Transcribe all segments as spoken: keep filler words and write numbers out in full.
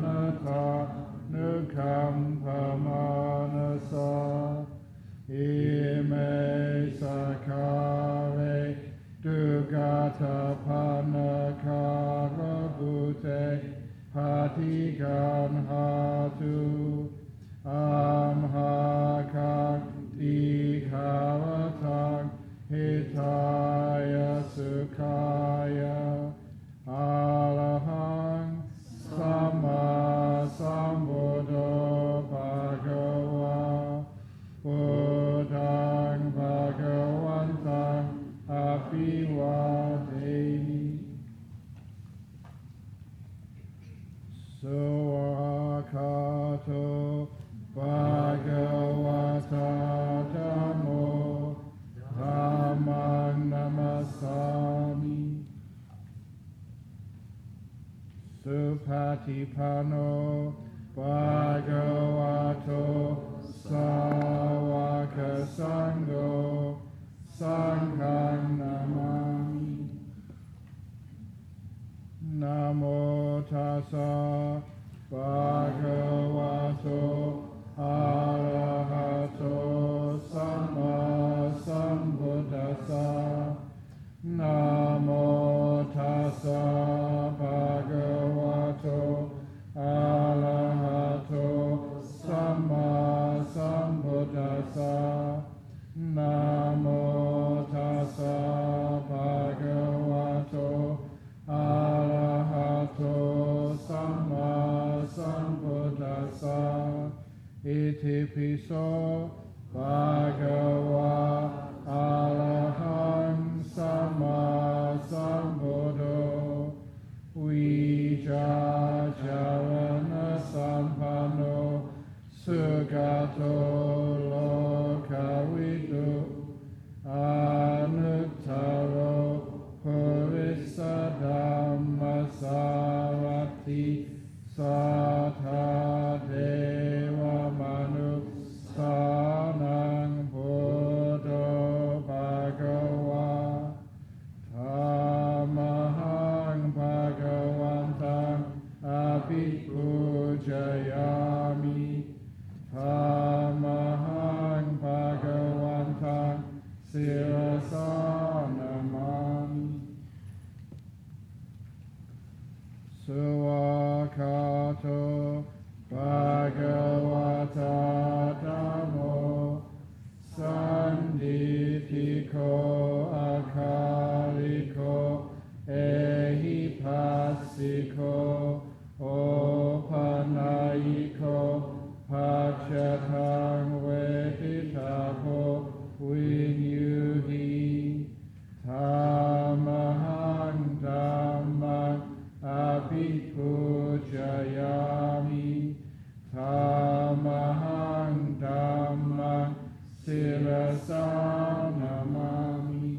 ทานุคัมภมานะสาอิเมสคาเรตุกาตาภานาคารบุเตภาติกันหาตุอัมหาคังติขาวทังหิทายสุขายะอะระหังสัมมาสัมพุทโธภะคะวะพุทธังภะคะวันตังอะภิวาเทมิสุขะโตภะคะวะตาธัมโมธัมมังนัมมัสสามิสุปฏิปันโนภะคะวะโตสาวกสังโฆสังฆังนามามินะโมตัสสะภะคะวะโตอะระหะโตสัมมาสัมพุทธัสสะนะโมตัสสะภะคะวะโตอะระหะโตสัมมาสัมพุทธัสสะนะโมตัสสะภะคะวะโตอะระหะโตสัมมาสัมพุทธัสสะอิติปิโสภะคะวะอะระหังสัมมาสัมพุทโธวิชาจารณะสัมปันโนสุขโตโลกวิทูอนุตตโรปุริสธัมมัสสารถิสัทธาเทวมนุษสานังพุทโธภะคะวะธัมมังภะคะวันตังอภิปูชยามิธัมมังภะคะวันตังศิรสานามามิสุวากาโตภะคะวะตาธัมโมสันทิฏฐิโกอาคาลิโกเอหิปัสสิโกโอปนัยโกภัจจตังเวทิตาโภวินยูหิธัมมังธัมมังอภิปูชยามิธัมมังธัมมังศิรสานามามิ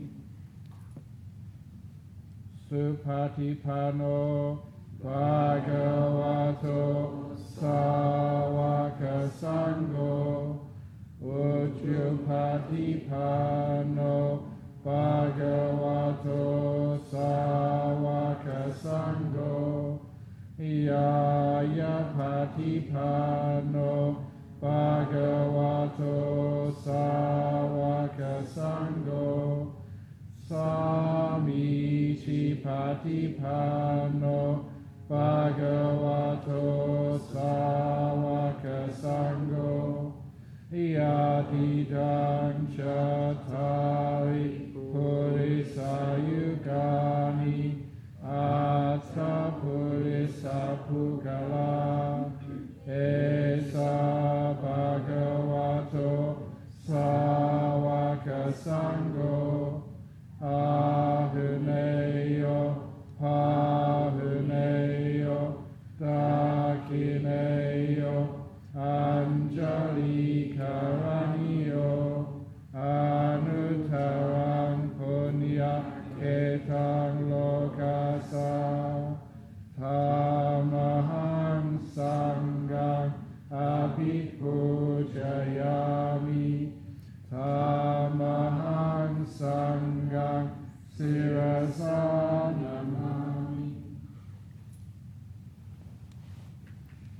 สุปฏิปันโนภะคะวะโตสาวกสังโฆอุจุปฏิปันโนภะคะวะโตสาวกสังโฆยายาปฏิปันโนภะคะวะโตสาวกสังโฆสามิชิปฏิปันโนภะคะวะโตสาวกสังโฆยาติดังชัตถาริปุริสายุกานิอัตถปุริสภูกาลาเอสาภะคะวะโตสาวกสังโฆอาหุเนโยภาหุเนโยตาคิเนโยอัญจลิกานิโยอนุตตรังปุญญาเอตังโลกัสสะธัมมังสังฆังอภิปูชยามิธัมมังสังฆังศิรสานามามิ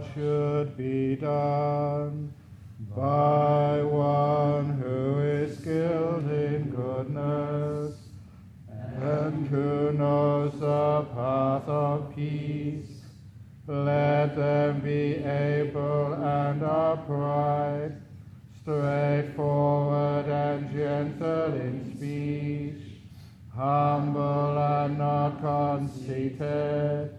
should be done by one who is skilled in goodness and who knows the path of peace. Let them be able and upright, straightforward and gentle in speech, humble and not conceited,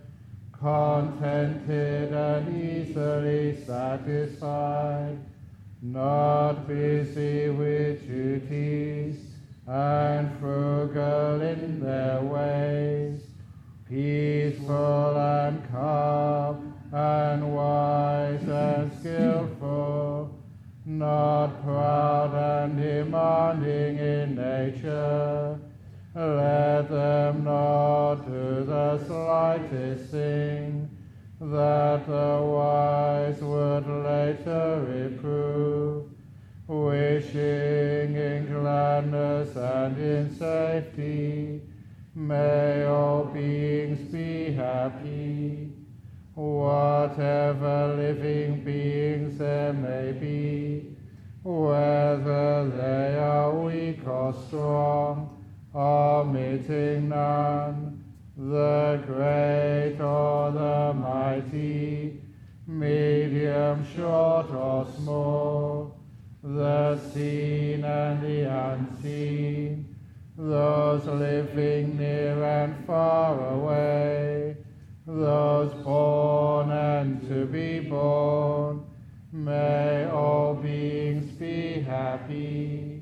contented and easily satisfied, not busy with duties, and frugal in their ways, peaceful and calm, and wise and skillful, not proud and demanding in nature. Let them not do the slightest thing that the wise would later reprove, wishing in gladness and in safety. May all beings be happy. Whatever living beings there may be, whether they are weak or strong, omitting none, the great or the mighty, medium, short or small, the seen and the unseen, those living near and far away, those born and to be born, may all beings be happy.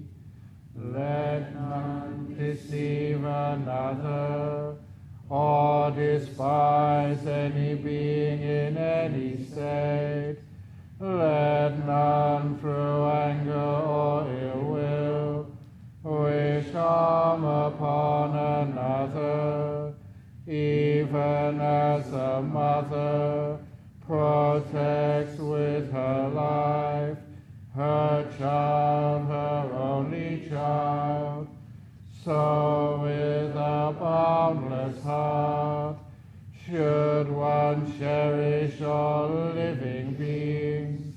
Let none deceive another, or despise any being in any state. Let none through anger or ill will wish harm upon another, even as a mother protects with her life her child, her only child, so with a boundless heart should one cherish all living beings,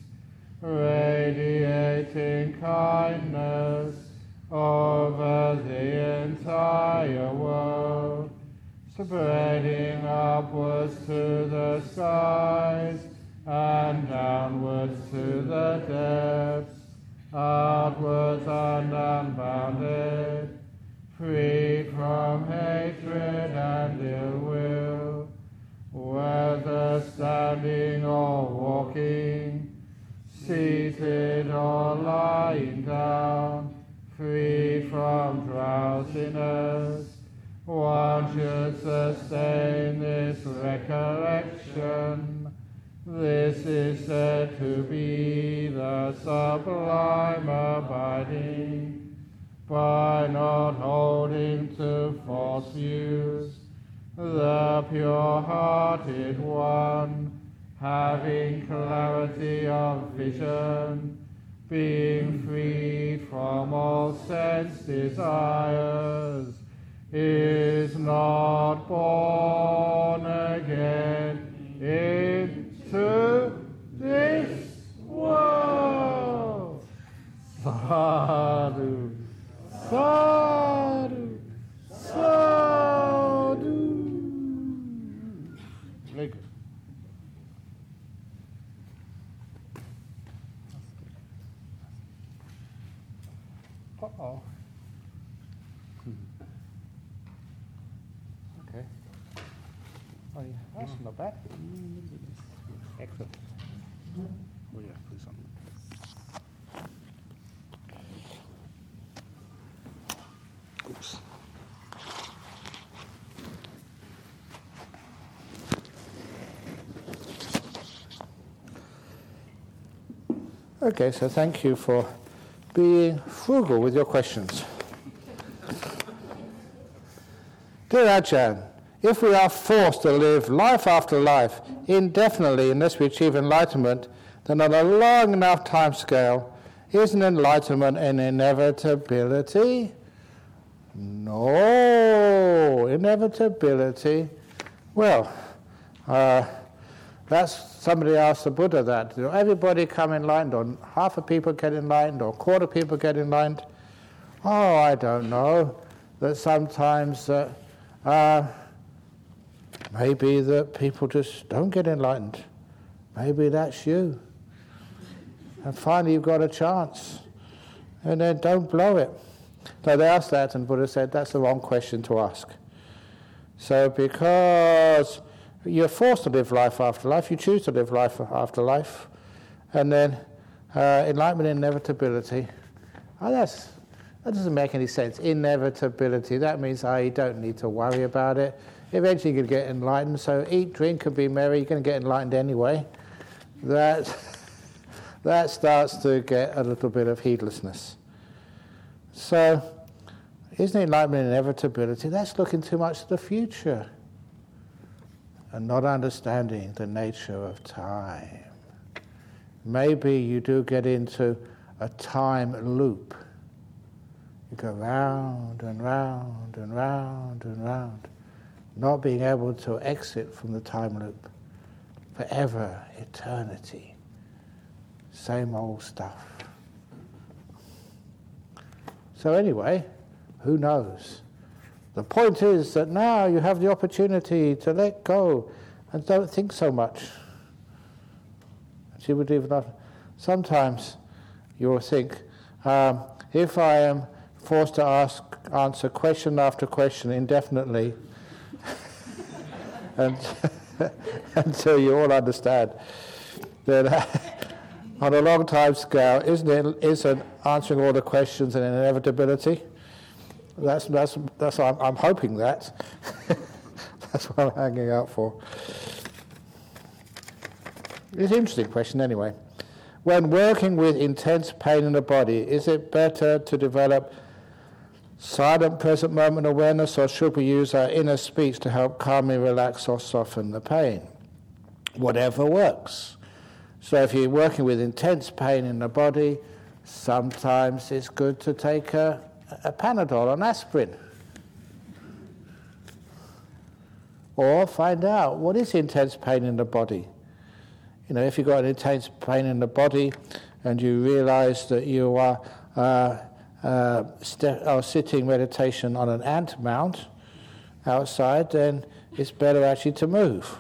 radiating kindness over the entire world, spreading upwards to the skies and downwards to the depths, outwards and unbounded, free from hatred and ill will, whether standing or walking, seated or lying down, free from drowsiness. One should sustain this recollection. This is said to be the sublime abiding, by not holding to false views, the pure-hearted one, having clarity of vision, being freed from all sense desires, is not born again into this world. Sadhu, sadhu, sadhu. Very good. Uh-oh. Okay. Oh, yeah, that's not bad. Excellent. Oh, yeah, please on. Oops. Okay, so thank you for being frugal with your questions. Dear Ajahn, if we are forced to live life after life indefinitely unless we achieve enlightenment, then on a long enough time scale, isn't enlightenment an inevitability? No, inevitability. Well, uh, That's, somebody asked the Buddha that. Do everybody come enlightened, or half the people get enlightened, or a quarter of people get enlightened? Oh, I don't know. That sometimes uh, uh, maybe that people just don't get enlightened. Maybe that's you. And finally you've got a chance. And then don't blow it. So they asked that, and Buddha said that's the wrong question to ask. So because you're forced to live life after life, you choose to live life after life, and then uh, enlightenment inevitability. Oh, that's, that doesn't make any sense. Inevitability, that means oh, you don't need to worry about it. Eventually you're going to get enlightened, so eat, drink, and be merry. You're going to get enlightened anyway. That, that starts to get a little bit of heedlessness. So, isn't enlightenment inevitability? That's looking too much to the future and not understanding the nature of time. Maybe you do get into a time loop. You go round and round and round and round, not being able to exit from the time loop. Forever, eternity. Same old stuff. So anyway, who knows? The point is that now you have the opportunity to let go and don't think so much. She would even sometimes you'll think, um, if I am forced to ask, answer question after question indefinitely, and until you all understand that on a long time scale, isn't it, isn't answering all the questions an inevitability? That's that's that's I'm, I'm hoping that. That's what I'm hanging out for. It's an interesting question anyway. When working with intense pain in the body, is it better to develop silent present moment awareness, or should we use our inner speech to help calmly relax or soften the pain? Whatever works. So if you're working with intense pain in the body, sometimes it's good to take a, a Panadol, an aspirin. Or find out what is intense pain in the body. You know, if you've got an intense pain in the body and you realize that you are, uh, uh, st- are sitting meditation on an ant mound outside, then it's better actually to move.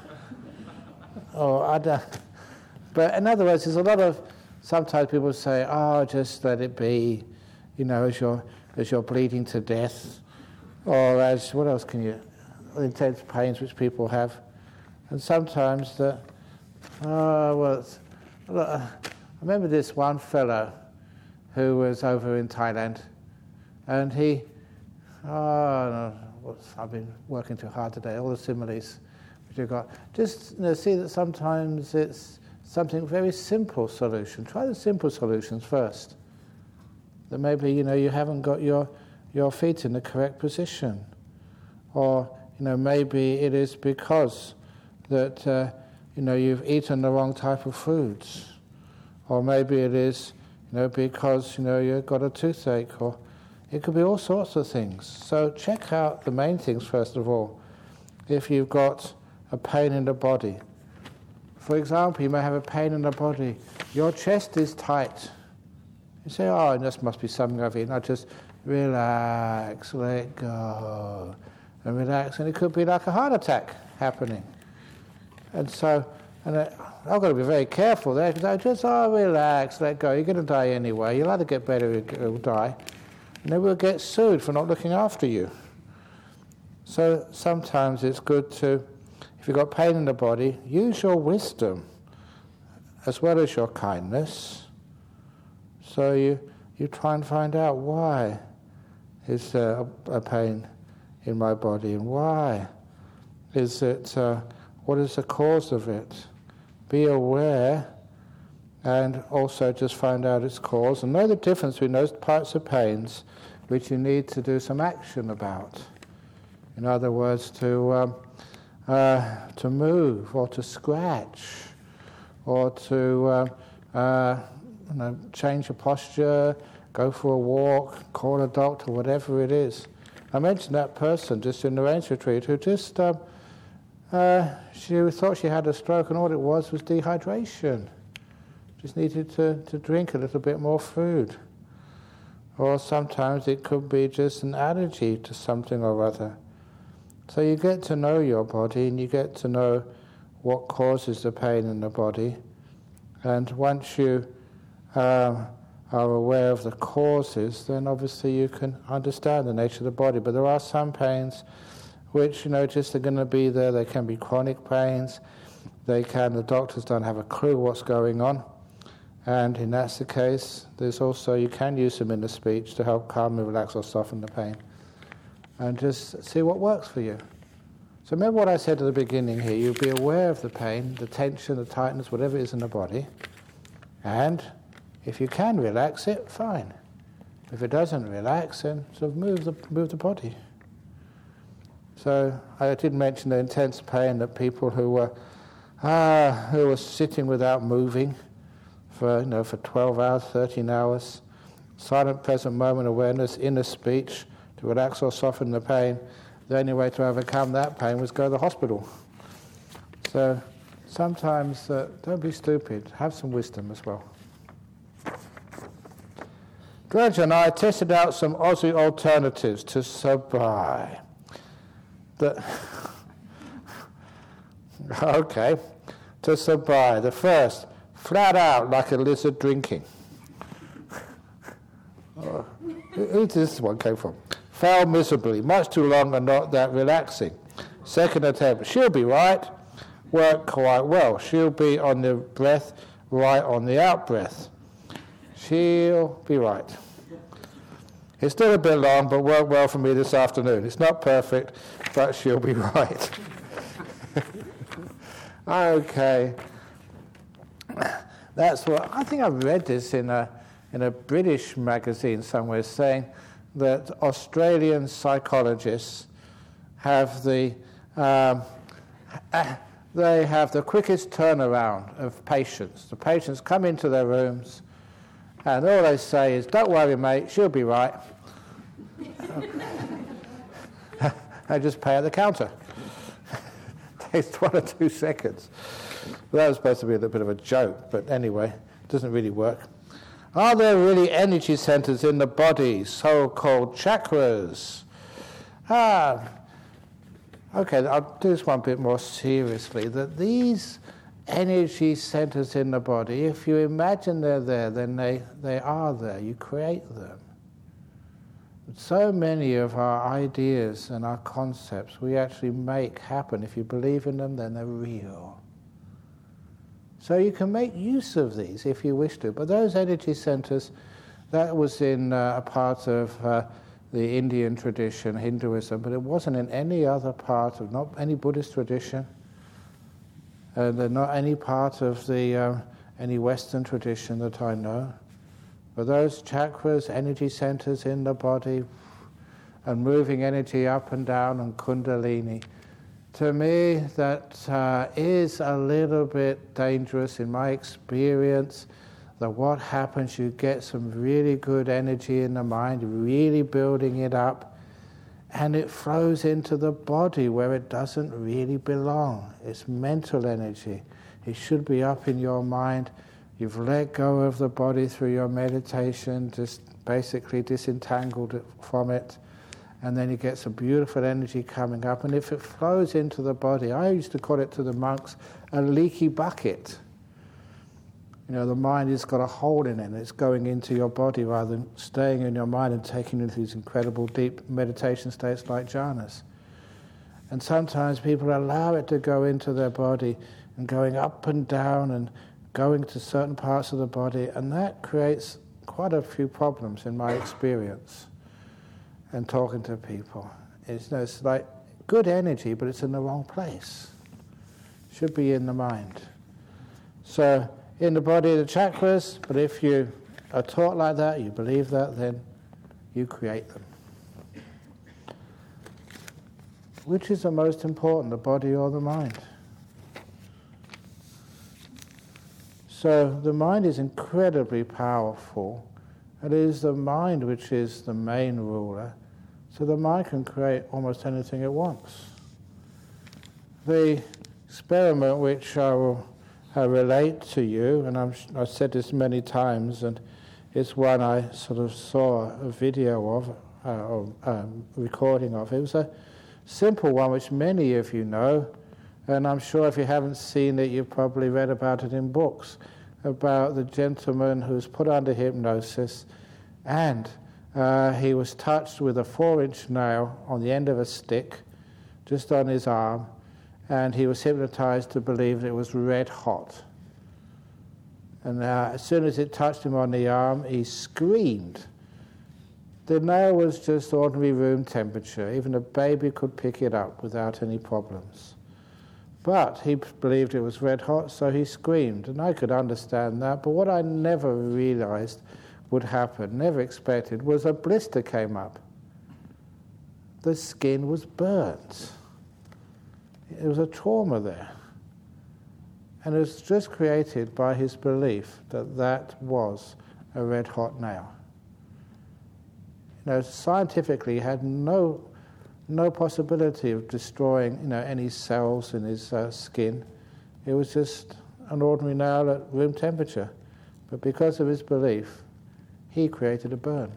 Or I don't, but in other words, there's a lot of, sometimes people say, oh, just let it be, you know, as you're, as you're bleeding to death, or as, what else can you, intense pains which people have. And sometimes the, oh, well, look, I remember this one fellow who was over in Thailand, and he, oh, no, I've been working too hard today, all the similes which you've got. Just you know, see that sometimes it's something very simple solution. Try the simple solutions first. That maybe, you know, you haven't got your, your feet in the correct position. Or, you know, maybe it is because that, uh, you know, you've eaten the wrong type of foods. Or maybe it is, you know, because, you know, you've got a toothache. Or it could be all sorts of things. So check out the main things first of all. If you've got a pain in the body. For example, you may have a pain in the body. Your chest is tight. You say, oh, this must be something I've eaten. I just relax, let go, and relax. And it could be like a heart attack happening. And so, and I, I've got to be very careful there, because I just, oh, relax, let go. You're going to die anyway. You'll either get better or you'll die. And then we'll get sued for not looking after you. So sometimes it's good to, if you've got pain in the body, use your wisdom as well as your kindness. So you, you try and find out why is there a, a pain in my body, and why is it, uh, what is the cause of it? Be aware, and also just find out its cause, and know the difference between those parts of pains which you need to do some action about. In other words, to um, uh, to move, or to scratch, or to uh, uh, you know, change your posture, go for a walk, call a doctor, whatever it is. I mentioned that person just in the Rains Retreat who just um, uh, she thought she had a stroke, and all it was was dehydration. Just needed to, to drink a little bit more food. Or sometimes it could be just an allergy to something or other. So you get to know your body, and you get to know what causes the pain in the body. And once you uh, are aware of the causes, then obviously you can understand the nature of the body. But there are some pains which, you know, just are going to be there. They can be chronic pains. They can, the doctors don't have a clue what's going on. And if that's the case, there's also, you can use them in the speech to help calm and relax or soften the pain. And just see what works for you. So remember what I said at the beginning here. You'll be aware of the pain, the tension, the tightness, whatever it is in the body. And if you can relax it, fine. If it doesn't relax, then sort of move the, move the body. So I did mention the intense pain that people who were, ah, who were sitting without moving, for, you know, for twelve hours, thirteen hours, silent present moment awareness, inner speech, to relax or soften the pain. The only way to overcome that pain was go to the hospital. So sometimes, uh, don't be stupid, have some wisdom as well. Dredge and I tested out some Aussie alternatives to Sabai. The okay, to Sabai. The first, flat out like a lizard drinking. Oh, who does this one came from? Failed miserably, much too long and not that relaxing. Second attempt, she'll be right. Worked quite well. She'll be on the breath, right on the out breath. She'll be right. It's still a bit long, but worked well for me this afternoon. It's not perfect, but she'll be right. Okay. That's what I think. I read this in a in a British magazine somewhere, saying that Australian psychologists have the um, they have the quickest turnaround of patients. The patients come into their rooms, and all they say is, "Don't worry, mate, she'll be right." I just pay at the counter. Takes one or two seconds. Well, that was supposed to be a little bit of a joke, but anyway, it doesn't really work. Are there really energy centers in the body, so-called chakras? Ah, okay, I'll do this one bit more seriously. That these energy centers in the body, if you imagine they're there, then they, they are there. You create them. So many of our ideas and our concepts we actually make happen. If you believe in them, then they're real. So you can make use of these if you wish to. But those energy centers, that was in uh, a part of uh, the Indian tradition, Hinduism, but it wasn't in any other part of, not any Buddhist tradition, and uh, not any part of the uh, any Western tradition that I know. But those chakras, energy centers in the body, and moving energy up and down, and kundalini, to me that uh, is a little bit dangerous in my experience. That what happens, you get some really good energy in the mind, really building it up, and it flows into the body where it doesn't really belong. It's mental energy. It should be up in your mind. You've let go of the body through your meditation, just basically disentangled it from it, and then you get some beautiful energy coming up. And if it flows into the body, I used to call it to the monks a leaky bucket. You know, the mind has got a hole in it, and it's going into your body rather than staying in your mind and taking you into these incredible deep meditation states like jhanas. And sometimes people allow it to go into their body and going up and down and going to certain parts of the body, and that creates quite a few problems in my experience and talking to people. It's, you know, it's like good energy, but it's in the wrong place. It should be in the mind. So in the body, the chakras, but if you are taught like that, you believe that, then you create them. Which is the most important, the body or the mind? So the mind is incredibly powerful. It is the mind which is the main ruler. So the mind can create almost anything it wants. the experiment which I will I relate to you, and I'm, I've said this many times, and it's one I sort of saw a video of, uh, or um, recording of. It was a simple one which many of you know, and I'm sure if you haven't seen it, you've probably read about it in books, about the gentleman who was put under hypnosis, and uh, he was touched with a four-inch nail on the end of a stick, just on his arm, and he was hypnotized to believe that it was red hot. And uh, as soon as it touched him on the arm, he screamed. The nail was just ordinary room temperature. Even a baby could pick it up without any problems. But he believed it was red hot, so he screamed. And I could understand that. But what I never realized would happen, never expected, was a blister came up. The skin was burnt. There was a trauma there. And it was just created by his belief that that was a red-hot nail. You know, scientifically, he had no, no possibility of destroying, you know, any cells in his uh, skin. It was just an ordinary nail at room temperature. But because of his belief, he created a burn.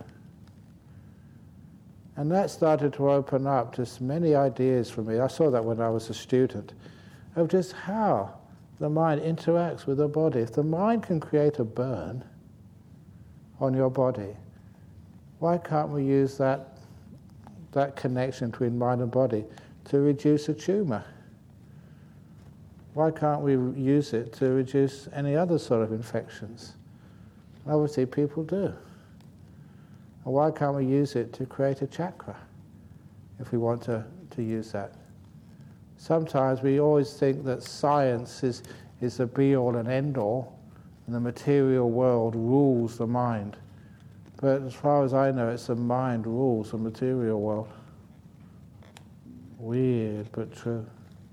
And that started to open up just many ideas for me. I saw that when I was a student, of just how the mind interacts with the body. If the mind can create a burn on your body, why can't we use that, that connection between mind and body to reduce a tumor? Why can't we use it to reduce any other sort of infections? Obviously people do. And why can't we use it to create a chakra if we want to, to use that? Sometimes we always think that science is, is the be-all and end-all, and the material world rules the mind. But as far as I know, it's the mind rules the material world. Weird, but true.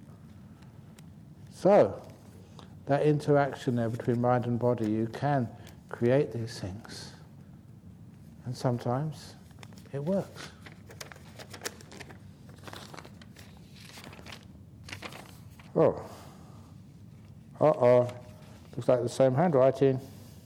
So, that interaction there between mind and body, you can create these things. And sometimes it works. Oh. Uh-oh. Looks like the same handwriting.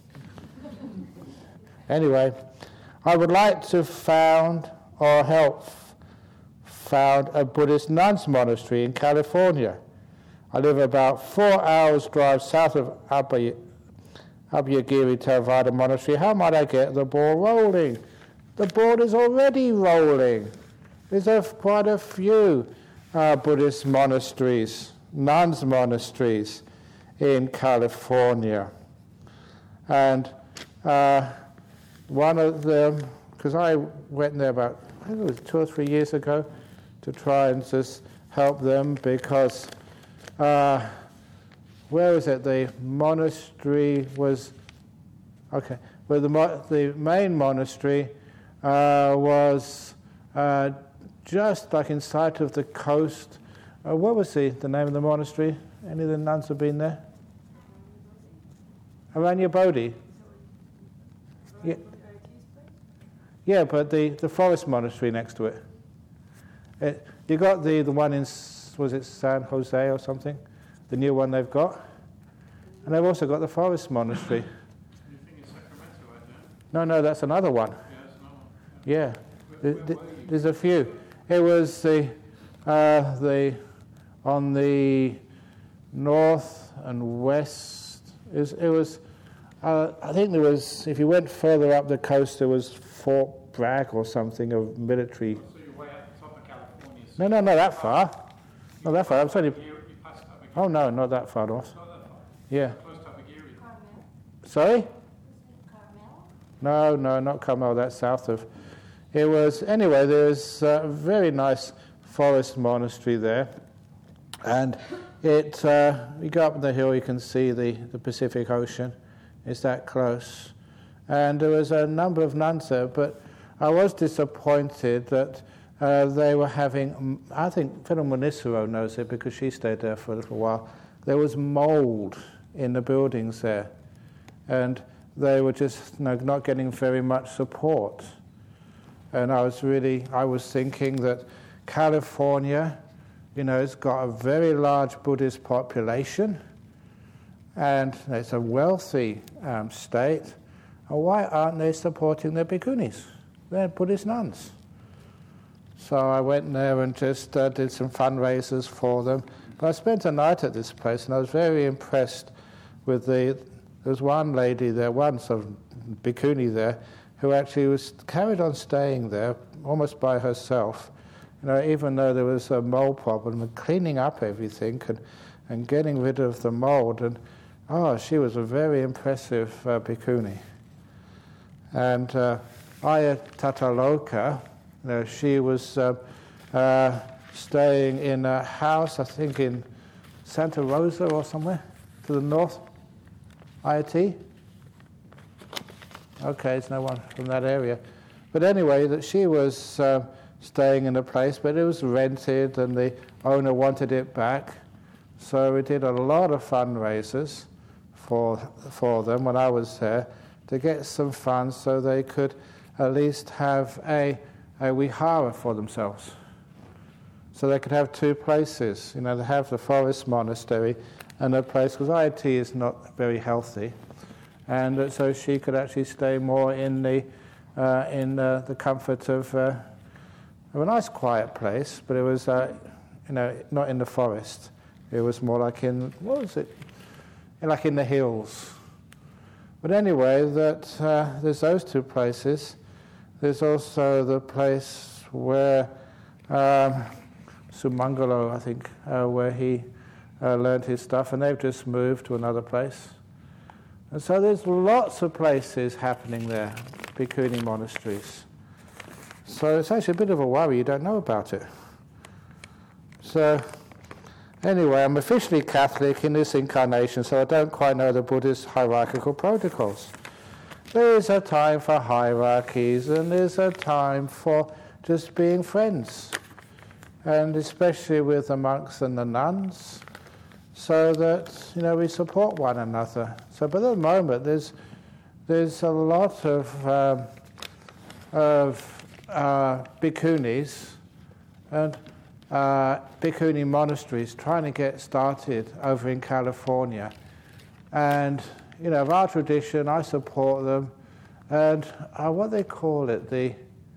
Anyway, I would like to found or help found a Buddhist nuns monastery in California. I live about four hours drive south of Abhay- Abhayagiri Theravada Monastery. How might I get the ball rolling? The ball is already rolling. There's a, quite a few uh, Buddhist monasteries, nuns monasteries in California. And uh, one of them, because I went there about, I think it was two or three years ago, to try and just help them because uh, where is it? The monastery was, okay, well, the, mo- the main monastery uh, was uh, just like in sight of the coast. Uh, what was the, the name of the monastery? Any of the nuns have been there? Aranya Bodhi. Yeah. Yeah, but the, the forest monastery next to it. it. You got the, the one in, was it San Jose or something? The new one they've got. And they've also got the forest monastery. You think it's Sacramento, right there? No, no, that's another one. Yeah, that's another one. Yeah, Where, the, the, where there's a few. It was the, uh, the on the north and west. It was, it was uh, I think there was, if you went further up the coast, there was Fort Bragg or something of military. So you're way at the top of California. So No, no, not that far. Not that far. I'm sorry. you, you passed Abhayagiri. Oh no, not that far north. Not that far. Yeah. Close to Abhayagiri. Sorry? No, no, not Carmel. That's south of. It was anyway. There was a very nice forest monastery there, and it. Uh, you go up the hill, you can see the, the Pacific Ocean. It's that close, and there was a number of nuns there. But I was disappointed that uh, they were having. I think Philip Monisero knows it because she stayed there for a little while. There was mold in the buildings there, and they were just you know, not getting very much support. And I was really, I was thinking that California you know, it's got a very large Buddhist population, and it's a wealthy um, state. And why aren't they supporting the bhikkhunis? They're Buddhist nuns. So I went there and just uh, did some fundraisers for them. But I spent a night at this place, and I was very impressed with the... There was one lady there, one sort of bhikkhuni there, who actually was carried on staying there almost by herself. You know, even though there was a mold problem, and cleaning up everything and, and getting rid of the mold. And oh, she was a very impressive uh, bhikkhuni. And uh, Aya Tataloka, you know, she was uh, uh, staying in a house, I think in Santa Rosa or somewhere to the north. I I T? Okay, it's no one from that area. But anyway, that she was uh, staying in a place, but it was rented and the owner wanted it back. So we did a lot of fundraisers for for them when I was there to get some funds so they could at least have a, a vihara for themselves. So they could have two places. You know, they have the forest monastery and a place, because I I T is not very healthy. And uh, so she could actually stay more in the uh, in uh, the comfort of, uh, of a nice quiet place, but it was uh, you know not in the forest. It was more like in, what was it? Like in the hills. But anyway, that uh, there's those two places. There's also the place where um, Sumangalo, I think, uh, where he uh, learned his stuff, and they've just moved to another place. And so there's lots of places happening there, bhikkhuni monasteries. So it's actually a bit of a worry you don't know about it. So anyway, I'm officially Catholic in this incarnation, so I don't quite know the Buddhist hierarchical protocols. There is a time for hierarchies, and there's a time for just being friends, and especially with the monks and the nuns, so that, you know, we support one another. So, but at the moment, there's there's a lot of um, of uh, bhikkhunis and uh, bhikkhuni monasteries trying to get started over in California, and you know, of our tradition, I support them, and uh, what they call it, the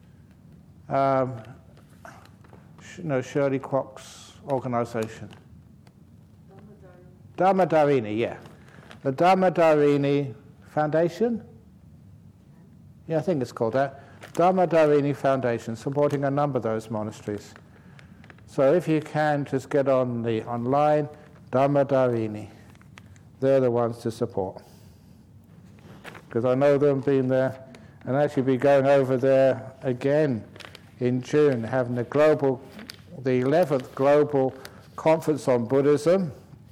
um, you know, Shirley Kwok's organisation. Dharmadharini, yeah. The Dharmadharini Foundation? Yeah, I think it's called that. Dharmadharini Foundation, supporting a number of those monasteries. So if you can, just get on the online, Dharmadharini. They're the ones to support. Because I know them being there, and actually be going over there again in June, having the global, the eleventh Global Conference on Buddhism.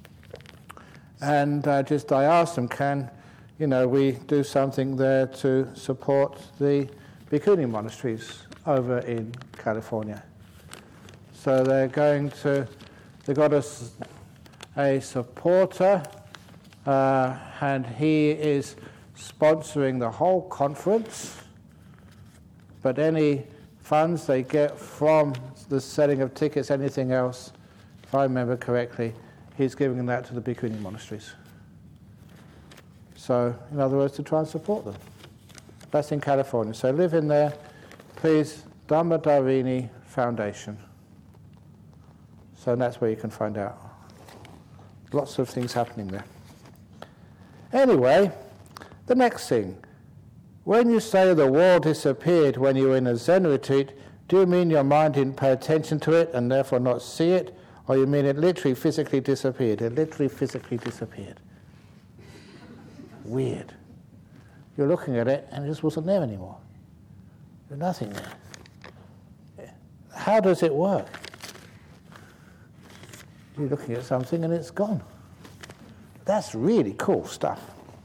And uh, just I asked them, can, you know, we do something there to support the bhikkhuni monasteries over in California? So they're going to, they've got a, a supporter, uh, and he is sponsoring the whole conference, but any funds they get from the selling of tickets, anything else, if I remember correctly, he's giving that to the bhikkhuni monasteries. So, in other words, to try and support them. That's in California. So live in there, please, Dharmadharini Foundation. So that's where you can find out. Lots of things happening there. Anyway, the next thing. When you say the wall disappeared when you were in a Zen retreat, do you mean your mind didn't pay attention to it and therefore not see it? Or you mean it literally physically disappeared? It literally physically disappeared. Weird. You're looking at it and it just wasn't there anymore. There's nothing there. How does it work? You're looking at something and it's gone. That's really cool stuff.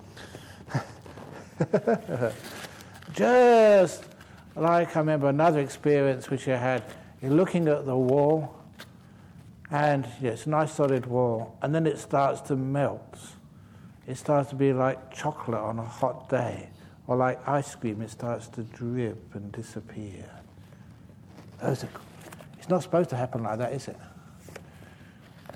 Just like I remember another experience which I had, you're looking at the wall, and yeah, it's a nice solid wall, and then it starts to melt. It starts to be like chocolate on a hot day, or like ice cream, it starts to drip and disappear. Those are, it's not supposed to happen like that, is it?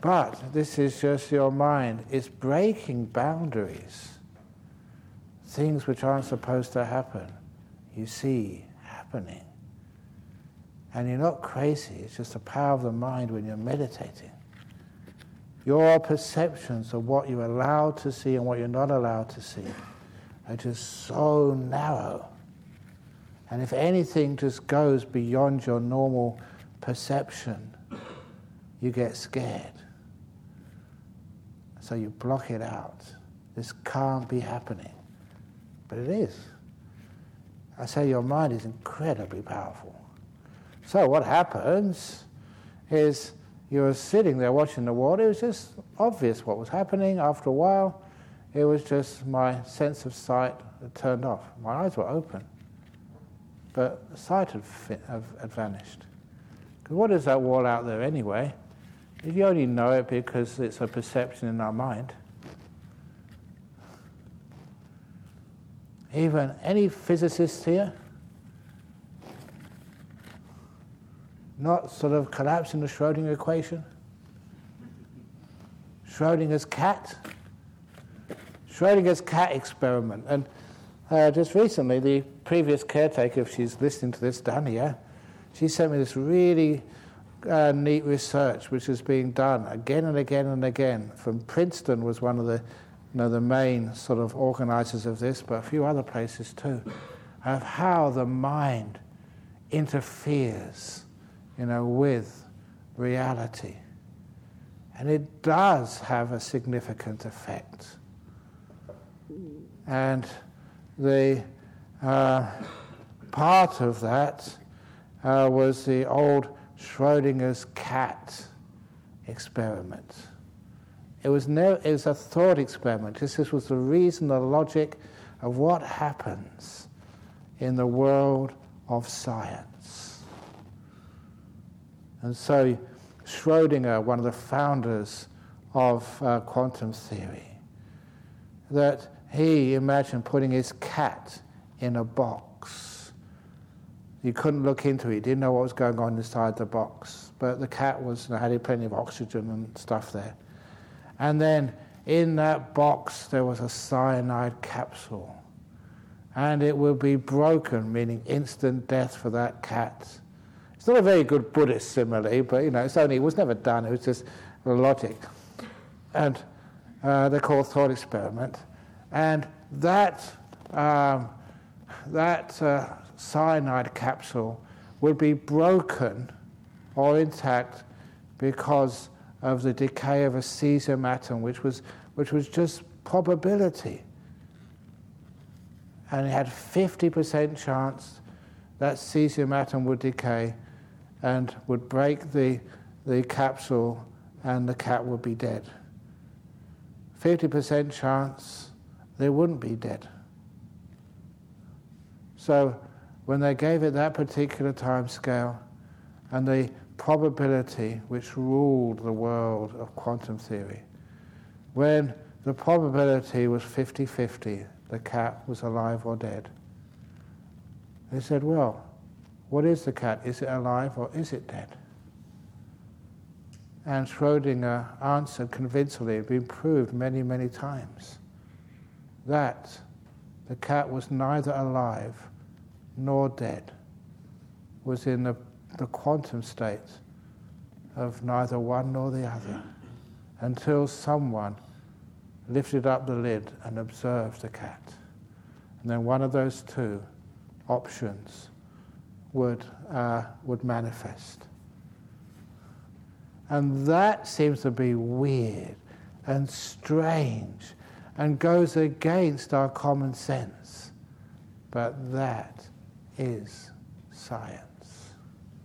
But this is just your mind. It's breaking boundaries. Things which aren't supposed to happen, you see happening. And you're not crazy. It's just the power of the mind when you're meditating. Your perceptions of what you're allowed to see and what you're not allowed to see are just so narrow. And if anything just goes beyond your normal perception, you get scared. So you block it out. This can't be happening. But it is. I say your mind is incredibly powerful. So what happens is you're sitting there watching the water. It was just obvious what was happening. After a while, it was just my sense of sight had turned off. My eyes were open, but the sight had, fit, had, had vanished. Because what is that wall out there anyway? You only know it because it's a perception in our mind. Even any physicists here? Not sort of collapsing the Schrödinger equation? Schrödinger's cat? Schrödinger's cat experiment. And uh, just recently, the previous caretaker, if she's listening to this, Dania, she sent me this really uh, neat research which is being done again and again and again. From Princeton was one of the, you know, the main sort of organizers of this, but a few other places too, of how the mind interferes, you know, with reality. And it does have a significant effect. And the uh, part of that uh, was the old Schrödinger's cat experiment. It was, no, it was a thought experiment. This, this was the reason, the logic of what happens in the world of science. And so Schrödinger, one of the founders of uh, quantum theory, that he imagined putting his cat in a box. You couldn't look into it. He didn't know what was going on inside the box. But the cat was, you know, had plenty of oxygen and stuff there. And then in that box there was a cyanide capsule. And it will be broken, meaning instant death for that cat. It's not a very good Buddhist simile, but you know, it's only, it was never done, it was just logic. And uh, they're called thought experiment. And that, um, that uh, cyanide capsule would be broken or intact because of the decay of a cesium atom, which was, which was just probability. And it had fifty percent chance that cesium atom would decay and would break the, the capsule and the cat would be dead. fifty percent chance they wouldn't be dead. So when they gave it that particular time scale and the probability which ruled the world of quantum theory, when the probability was fifty-fifty, the cat was alive or dead, they said, well, what is the cat? Is it alive or is it dead? And Schrödinger answered convincingly, it had been proved many, many times, that the cat was neither alive nor dead, was in the, the quantum state of neither one nor the other, until someone lifted up the lid and observed the cat. And then one of those two options would, uh, would manifest. And that seems to be weird and strange and goes against our common sense. But that is science.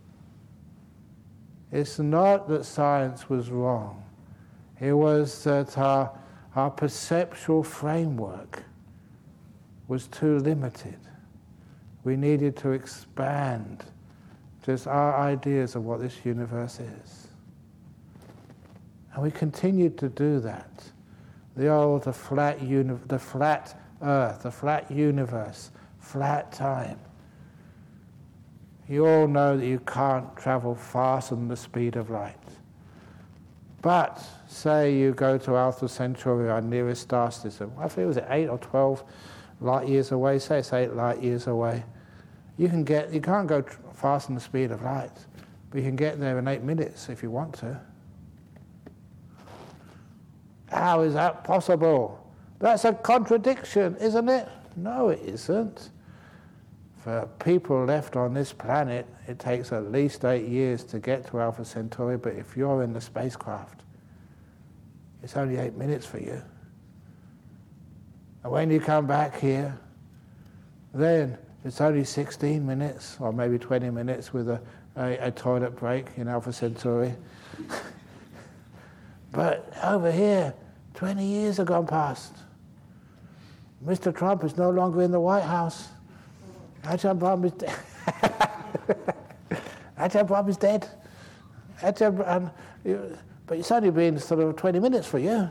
It's not that science was wrong. It was that our, our perceptual framework was too limited. We needed to expand just our ideas of what this universe is. And we continued to do that. The old, the flat, uni- the flat earth, the flat universe, flat time. You all know that you can't travel faster than the speed of light. But say you go to Alpha Centauri, our nearest star system, I think it was eight or twelve light years away, say it's eight light years away. You can get, you can't go tr- faster than the speed of light, but you can get there in eight minutes if you want to. How is that possible? That's a contradiction, isn't it? No, it isn't. For people left on this planet, it takes at least eight years to get to Alpha Centauri, but if you're in the spacecraft, it's only eight minutes for you. And when you come back here, then it's only sixteen minutes, or maybe twenty minutes with a, a, a toilet break in Alpha Centauri. But over here, twenty years have gone past. Mister Trump is no longer in the White House. Ajahn Brahm is dead. Ajahn Brahm is dead. Ajahn, um, you, but it's only been sort of twenty minutes for you.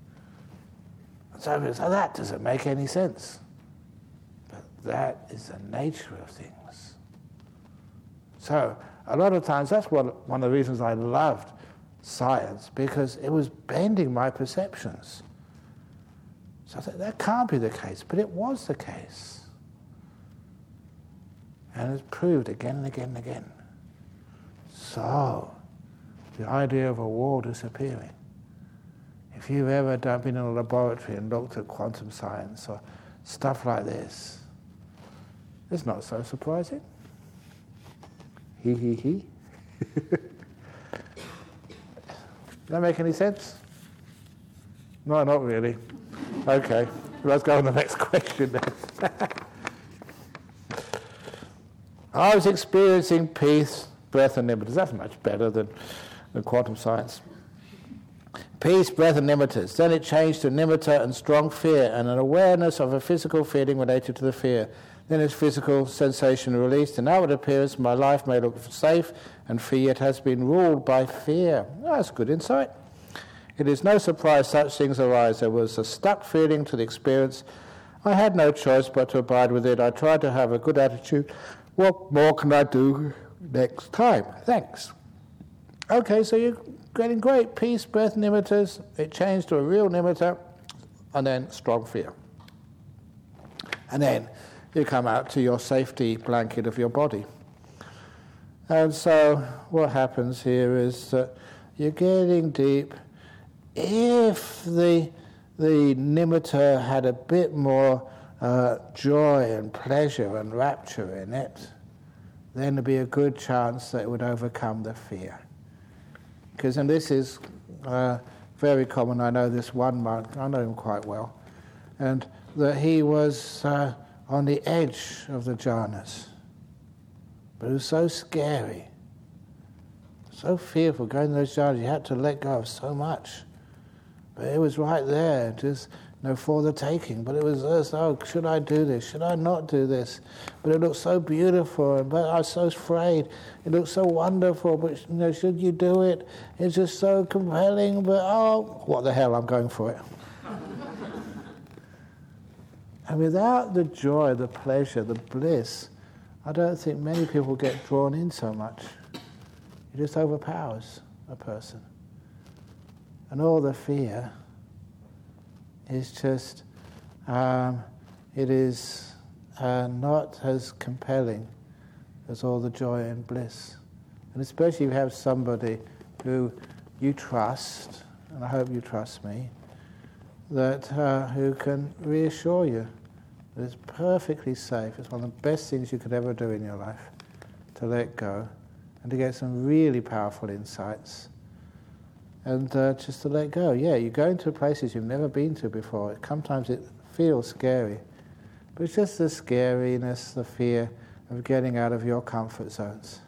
So, so that doesn't make any sense. But that is the nature of things. So a lot of times that's what, one of the reasons I loved science, because it was bending my perceptions. So I thought, that can't be the case, but it was the case. And it's proved again and again and again. So, the idea of a wall disappearing. If you've ever done, been in a laboratory and looked at quantum science or stuff like this, it's not so surprising. He, he, he. Does that make any sense? No, not really. Okay, let's go on to the next question then. I was experiencing peace, breath and nimittas. That's much better than, than quantum science. Peace, breath and nimittas. Then it changed to nimitta and strong fear and an awareness of a physical feeling related to the fear. Then its physical sensation released. In outward appearance, my life may look safe and free, yet has been ruled by fear. Oh, that's good insight. It is no surprise such things arise. There was a stuck feeling to the experience. I had no choice but to abide with it. I tried to have a good attitude. What more can I do next time? Thanks. Okay, so you're getting great peace, breath, nimittas. It changed to a real nimitta, and then strong fear. And then you come out to your safety blanket of your body. And so what happens here is that you're getting deep. If the, the nimitta had a bit more uh, joy and pleasure and rapture in it, then there'd be a good chance that it would overcome the fear. Because, and this is uh, very common, I know this one monk, I know him quite well, and that he was uh, on the edge of the jhanas. But it was so scary, so fearful going to those jhanas, you had to let go of so much. But it was right there, just you know, for the taking. But it was just, oh, should I do this? Should I not do this? But it looked so beautiful, and but I was so afraid. It looked so wonderful, but you know, should you do it? It's just so compelling, but oh, what the hell, I'm going for it. And without the joy, the pleasure, the bliss, I don't think many people get drawn in so much. It just overpowers a person. And all the fear is just, um, it is uh, not as compelling as all the joy and bliss. And especially if you have somebody who you trust, and I hope you trust me, that uh, who can reassure you that it's perfectly safe. It's one of the best things you could ever do in your life, to let go and to get some really powerful insights. And uh, just to let go. Yeah, you go into places you've never been to before. Sometimes it feels scary. But it's just the scariness, the fear of getting out of your comfort zones.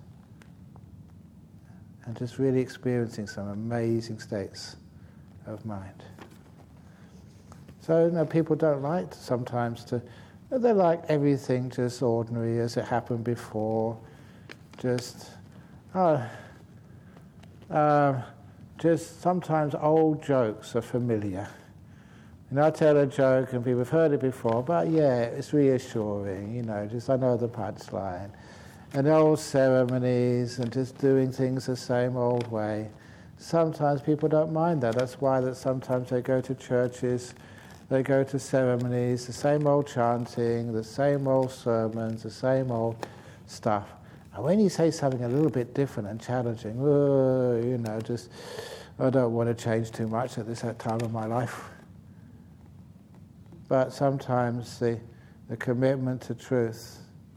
And just really experiencing some amazing states of mind. So, you know, people don't like sometimes to, they like everything just ordinary as it happened before. Just, oh, uh, just sometimes old jokes are familiar. You know, I tell a joke and people have heard it before, but yeah, it's reassuring, you know, just I know the punchline. And the old ceremonies and just doing things the same old way. sometimes people don't mind that. That's why that sometimes they go to churches, they go to ceremonies, the same old chanting, the same old sermons, the same old stuff. And when you say something a little bit different and challenging, oh, you know, just, I don't want to change too much at this time of my life. But sometimes the, the commitment to truth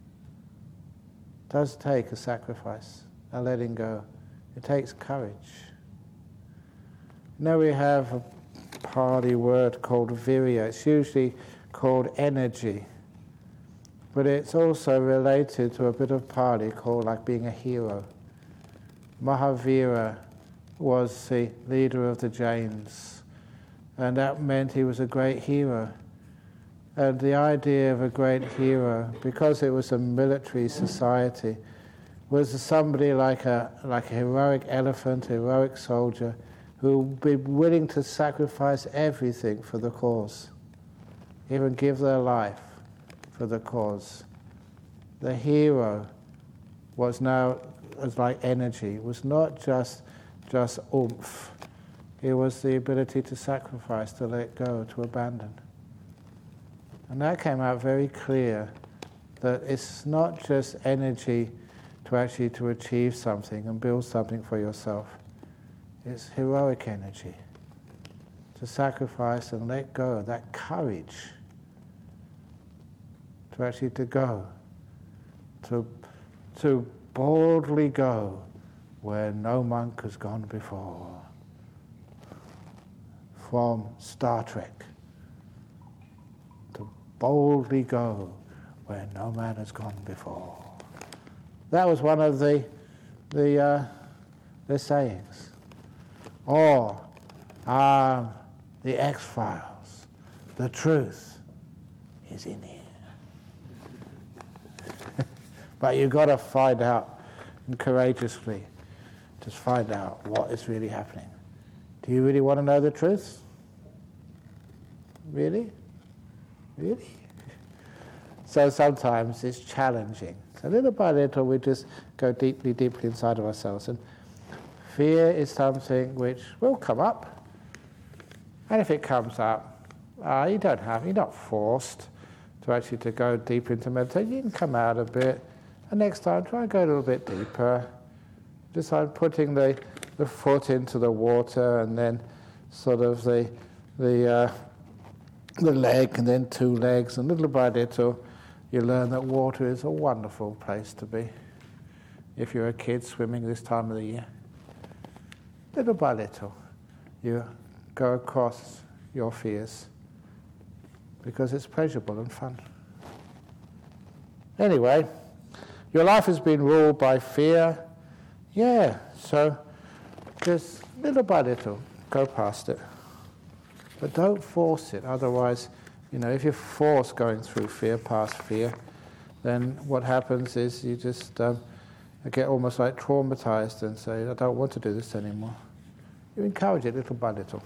does take a sacrifice, a letting go. It takes courage. Now we have a Pali word called virya. It's usually called energy, but it's also related to a bit of Pali called like being a hero. Mahavira was the leader of the Jains, and that meant he was a great hero. And the idea of a great hero, because it was a military society, was somebody like a like a heroic elephant, a heroic soldier, who would be willing to sacrifice everything for the cause, even give their life for the cause. The hero was now was like energy. It was not just just oomph. It was the ability to sacrifice, to let go, to abandon. And that came out very clear, that it's not just energy to actually to achieve something and build something for yourself. It's heroic energy to sacrifice and let go, that courage to actually to go, to, to boldly go where no monk has gone before. From Star Trek, to boldly go where no man has gone before. That was one of the, the, uh, the sayings. Or um, the X-Files, the truth is in here. But you've got to find out, and courageously, just find out what is really happening. Do you really want to know the truth? Really? Really? So sometimes it's challenging. So little by little we just go deeply, deeply inside of ourselves. And fear is something which will come up, and if it comes up, uh, you don't have, you're not forced to actually to go deep into meditation. You can come out a bit, and next time try and go a little bit deeper. Just like putting the, the foot into the water, and then sort of the the uh, the leg, and then two legs, and little by little you learn that water is a wonderful place to be. If you're a kid swimming this time of the year. Little by little, you go across your fears because it's pleasurable and fun. Anyway, your life has been ruled by fear. Yeah, so just little by little, go past it. But don't force it, otherwise, you know, if you're forced going through fear, past fear, then what happens is you just um, get almost like traumatized and say, I don't want to do this anymore. You encourage it little by little.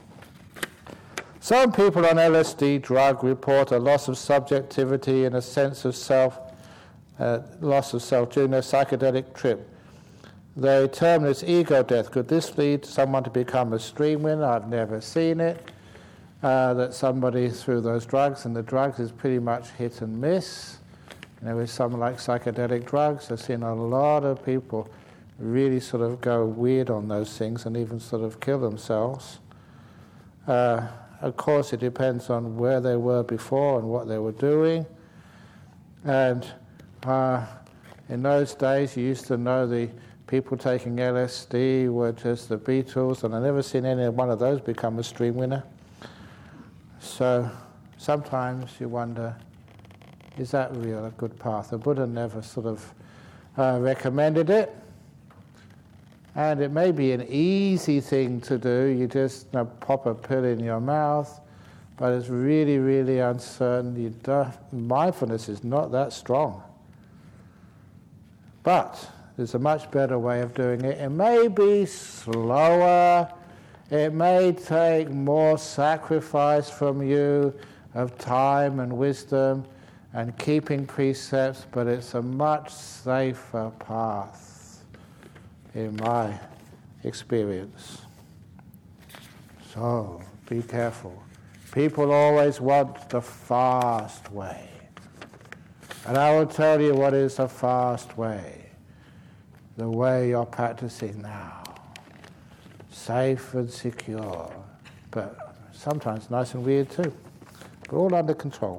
Some people on L S D drug report a loss of subjectivity and a sense of self, uh, loss of self during their psychedelic trip. They term this ego death. Could this lead someone to become a stream winner? I've never seen it. Uh, that somebody through those drugs, and the drugs is pretty much hit and miss. You know, with some like psychedelic drugs, I've seen a lot of people really sort of go weird on those things and even sort of kill themselves. Uh, of course, it depends on where they were before and what they were doing. And uh, in those days, you used to know the people taking L S D were just the Beatles, and I've never seen any one of those become a stream winner. So sometimes you wonder, is that real a good path? The Buddha never sort of uh, recommended it. And it may be an easy thing to do. You just you know, pop a pill in your mouth, but it's really, really uncertain. You don't, mindfulness is not that strong. But there's a much better way of doing it. It may be slower. It may take more sacrifice from you of time and wisdom and keeping precepts, but it's a much safer path, in my, experience. So, be careful. People always want the fast way. And I will tell you what is the fast way. The way you're practicing now. Safe and secure. But sometimes nice and weird too. But all under control.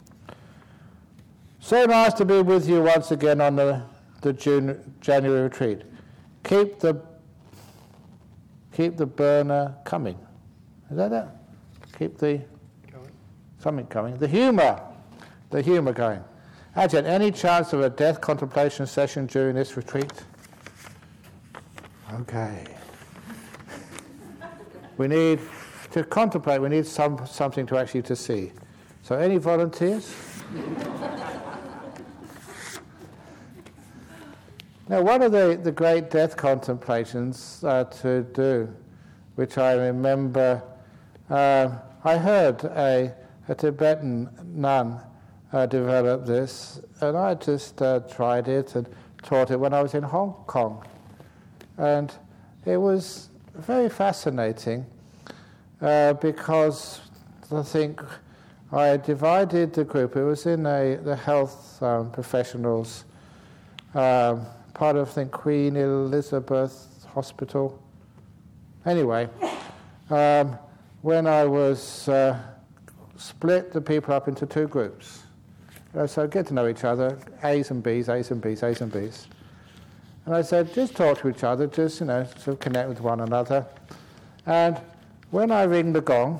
So nice to be with you once again on the, the June, January retreat. Keep the, keep the burner coming. Is that it? Keep the going. Something coming. The humour. The humour going. Ajahn, any chance of a death contemplation session during this retreat? Okay. We need to contemplate, we need some something to actually to see. So any volunteers? Now, one of the, the great death contemplations uh, to do, which I remember, uh, I heard a, a Tibetan nun uh, develop this, and I just uh, tried it and taught it when I was in Hong Kong. And it was very fascinating uh, because I think I divided the group. It was in a the health um, professionals, um, part of, I think, Queen Elizabeth Hospital. Anyway, um, when I was uh, split the people up into two groups. Uh, so get to know each other, A's and B's, A's and B's, A's and B's. And I said, just talk to each other, just, you know, sort of connect with one another. And when I ring the gong,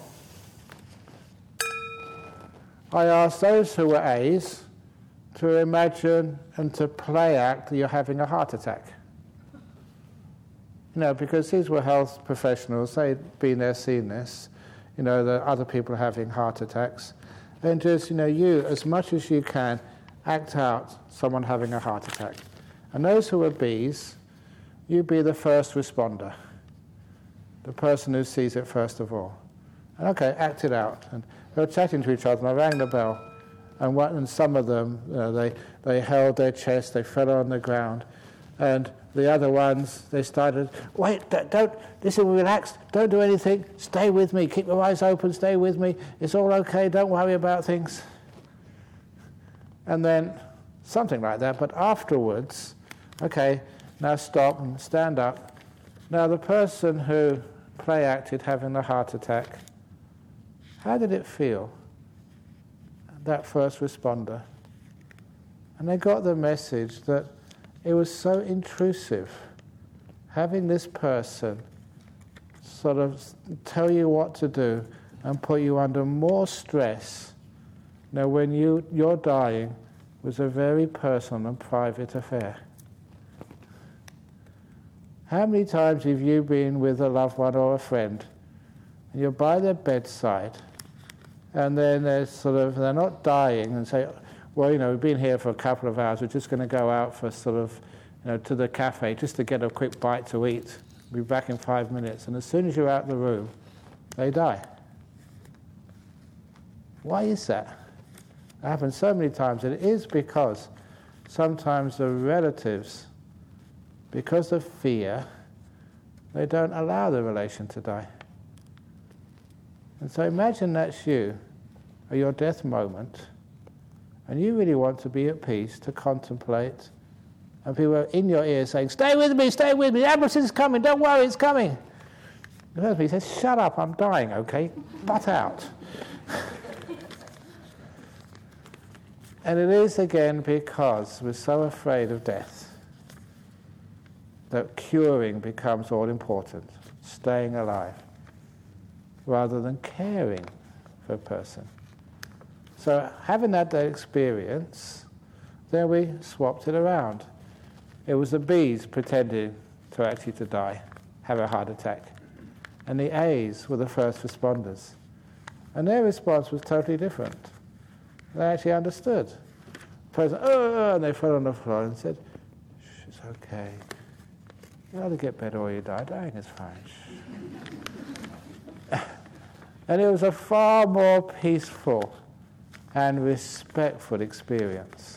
I asked those who were A's to imagine and to play act that you're having a heart attack. You know, because these were health professionals, they'd been there, seen this, you know, the other people having heart attacks. And just, you know, you, as much as you can, act out someone having a heart attack. And those who are B's, you be the first responder, the person who sees it first of all. And okay, act it out. And they were chatting to each other, and I rang the bell. And, what, and some of them, you know, they, they held their chest, they fell on the ground. And the other ones, they started, wait, don't, listen, relax, don't do anything, stay with me, keep your eyes open, stay with me, it's all okay, don't worry about things. And then something like that, but afterwards, okay, now stop and stand up. Now the person who play acted having the heart attack, how did it feel, that first responder? And they got the message that it was so intrusive, having this person sort of tell you what to do and put you under more stress. Now, when you, you're dying was a very personal and private affair. How many times have you been with a loved one or a friend, and you're by their bedside, and then they're sort of, they're not dying, and say, well, you know, we've been here for a couple of hours, we're just going to go out for sort of, you know, to the cafe just to get a quick bite to eat. We'll be back in five minutes. And as soon as you're out of the room, they die. Why is that? It happens so many times. It is because sometimes the relatives, because of fear, they don't allow the relation to die. And so imagine that's you at your death moment, and you really want to be at peace, to contemplate, and people are in your ear saying, stay with me, stay with me, the ambulance is coming, don't worry, it's coming. The person says, shut up, I'm dying, okay? Butt out. And it is again because we're so afraid of death that curing becomes all important, staying alive, rather than caring for a person. So having had that experience, then we swapped it around. It was the B's pretending to actually to die, have a heart attack. And the A's were the first responders. And their response was totally different. They actually understood. The person, oh, and they fell on the floor and said, shh, it's okay. You'll either get better or you die. Dying is fine. And it was a far more peaceful and respectful experience.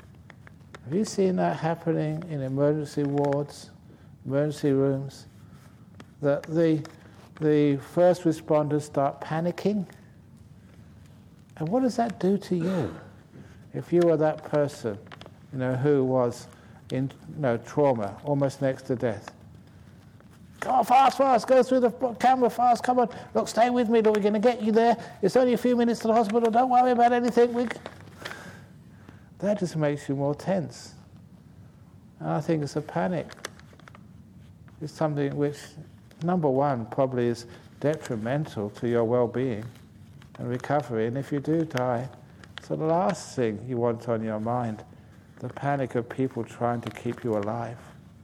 Have you seen that happening in emergency wards, emergency rooms? that the, the first responders start panicking. And what does that do to you? If you were that person, you know, who was in you know, trauma, almost next to death. Go on, fast, fast, go through the camera, fast, come on. Look, stay with me, look, we're going to get you there. It's only a few minutes to the hospital, don't worry about anything. We... That just makes you more tense. And I think it's a panic. It's something which, number one, probably is detrimental to your well-being and recovery. And if you do die, it's the last thing you want on your mind, the panic of people trying to keep you alive.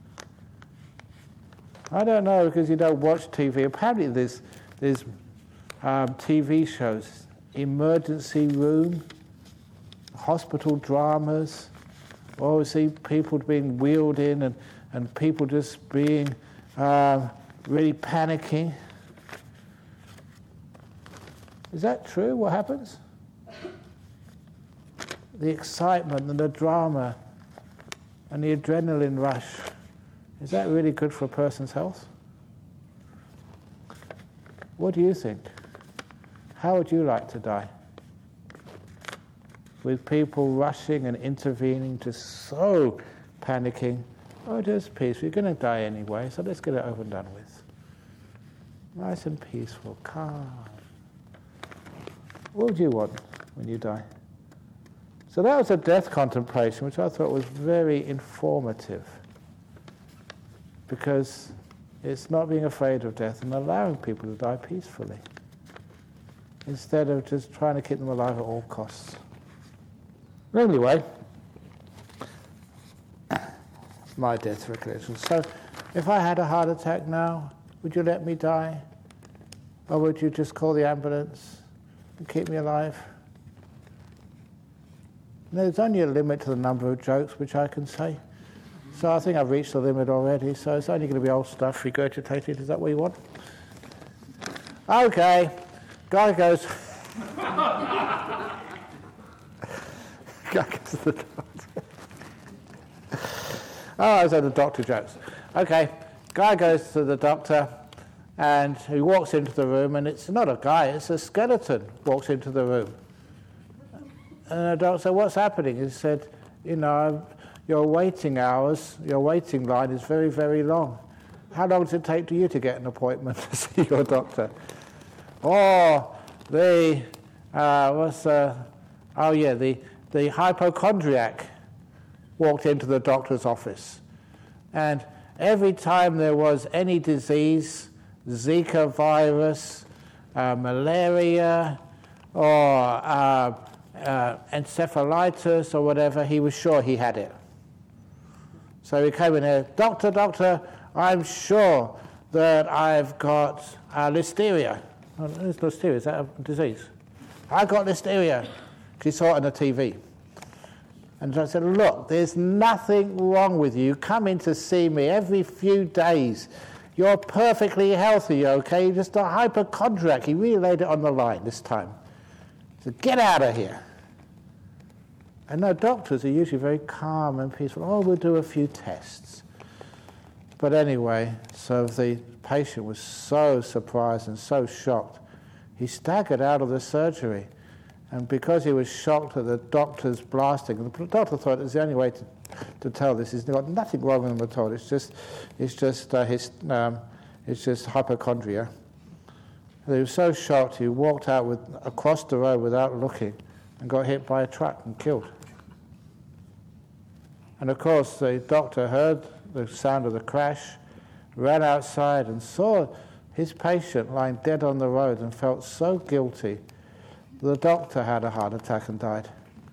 I don't know, because you don't watch T V. Apparently there's, there's um, T V shows, emergency room, hospital dramas, or you see people being wheeled in and, and people just being um, really panicking. Is that true? What happens? The excitement and the drama and the adrenaline rush, is that really good for a person's health? What do you think? How would you like to die? With people rushing and intervening, just so panicking, or just peaceful? You're going to die anyway, so let's get it over and done with. Nice and peaceful, calm. What would you want when you die? So that was a death contemplation, which I thought was very informative, because it's not being afraid of death and allowing people to die peacefully, instead of just trying to keep them alive at all costs. Anyway, my death recollection. So if I had a heart attack now, would you let me die? Or would you just call the ambulance and keep me alive? There's only a limit to the number of jokes which I can say. So I think I've reached the limit already, so it's only going to be old stuff regurgitated. Is that what you want? Okay. Guy goes... Guy goes to the doctor. Oh, those are the doctor jokes. Okay. Guy goes to the doctor, and he walks into the room, and it's not a guy, it's a skeleton walks into the room. And the doctor said, what's happening? He said, you know, your waiting hours, your waiting line is very, very long. How long does it take to you to get an appointment to see your doctor? Oh, the, uh, what's the, oh yeah, the, the hypochondriac walked into the doctor's office. And every time there was any disease, Zika virus, uh, malaria, or uh, uh, encephalitis or whatever, he was sure he had it. So he came in there, doctor, doctor, I'm sure that I've got uh, listeria. Oh, it's listeria, is that a disease? I got listeria. He saw it on the T V. And I said, look, there's nothing wrong with you. Come in to see me every few days. You're perfectly healthy, okay? You're just a hypochondriac. He really laid it on the line this time. He said, get out of here. And no, doctors are usually very calm and peaceful. Oh, we'll do a few tests. But anyway, so the patient was so surprised and so shocked, he staggered out of the surgery. And because he was shocked at the doctor's blasting, the doctor thought it was the only way to, to tell this. He's got nothing wrong with him at all. It's just, it's just, uh, his, um, it's just hypochondria. And he was so shocked, he walked out with, across the road without looking and got hit by a truck and killed. And of course, the doctor heard the sound of the crash, ran outside and saw his patient lying dead on the road and felt so guilty. The doctor had a heart attack and died.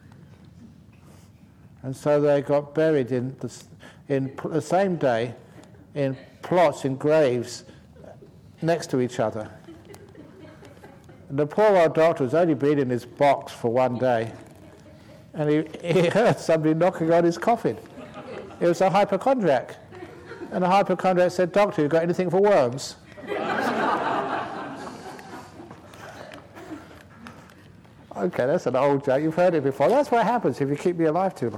And so they got buried in the, in the same day in plots in graves next to each other. And the poor old doctor was only been in his box for one day, and he, he heard somebody knocking on his coffin. It was a hypochondriac. And the hypochondriac said, doctor, you got anything for worms? Okay, that's an old joke. You've heard it before. That's what happens if you keep me alive too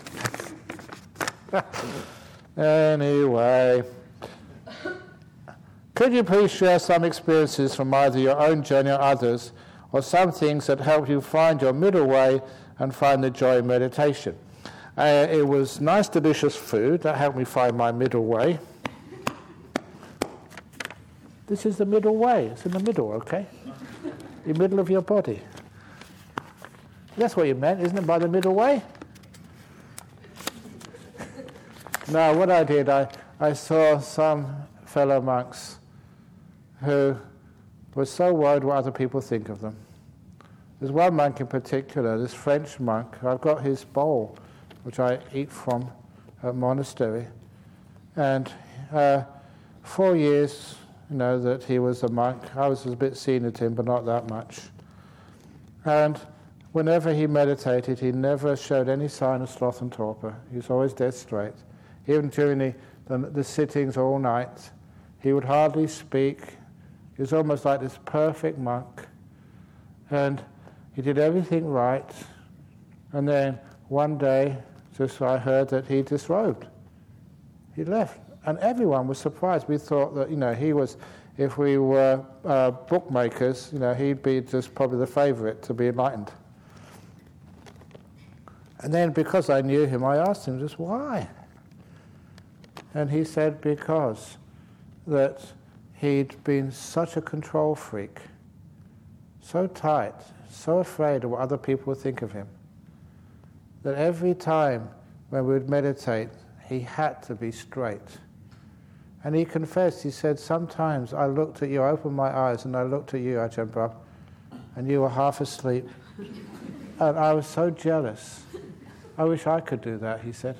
long. Anyway. Could you please share some experiences from either your own journey or others, or some things that help you find your middle way and find the joy in meditation? Uh, it was nice, delicious food that helped me find my middle way. This is the middle way. It's in the middle, okay? The middle of your body. That's what you meant, isn't it, by the middle way? No, what I did, I, I saw some fellow monks who were so worried what other people think of them. There's one monk in particular, this French monk. I've got his bowl, which I eat from at monastery. And uh, four years, you know, that he was a monk, I was a bit senior to him, but not that much. And whenever he meditated, he never showed any sign of sloth and torpor. He was always dead straight. Even during the, the, the sittings all night, he would hardly speak. He was almost like this perfect monk. And he did everything right. And then one day, just I heard that he disrobed. He left. And everyone was surprised. We thought that, you know, he was, if we were uh, bookmakers, you know, he'd be just probably the favorite to be enlightened. And then because I knew him, I asked him just why. And he said because that he'd been such a control freak, so tight, so afraid of what other people would think of him, that every time when we would meditate, he had to be straight. And he confessed, he said, sometimes I looked at you, I opened my eyes and I looked at you, Ajahn Brahm, and you were half asleep. And I was so jealous. I wish I could do that, he said.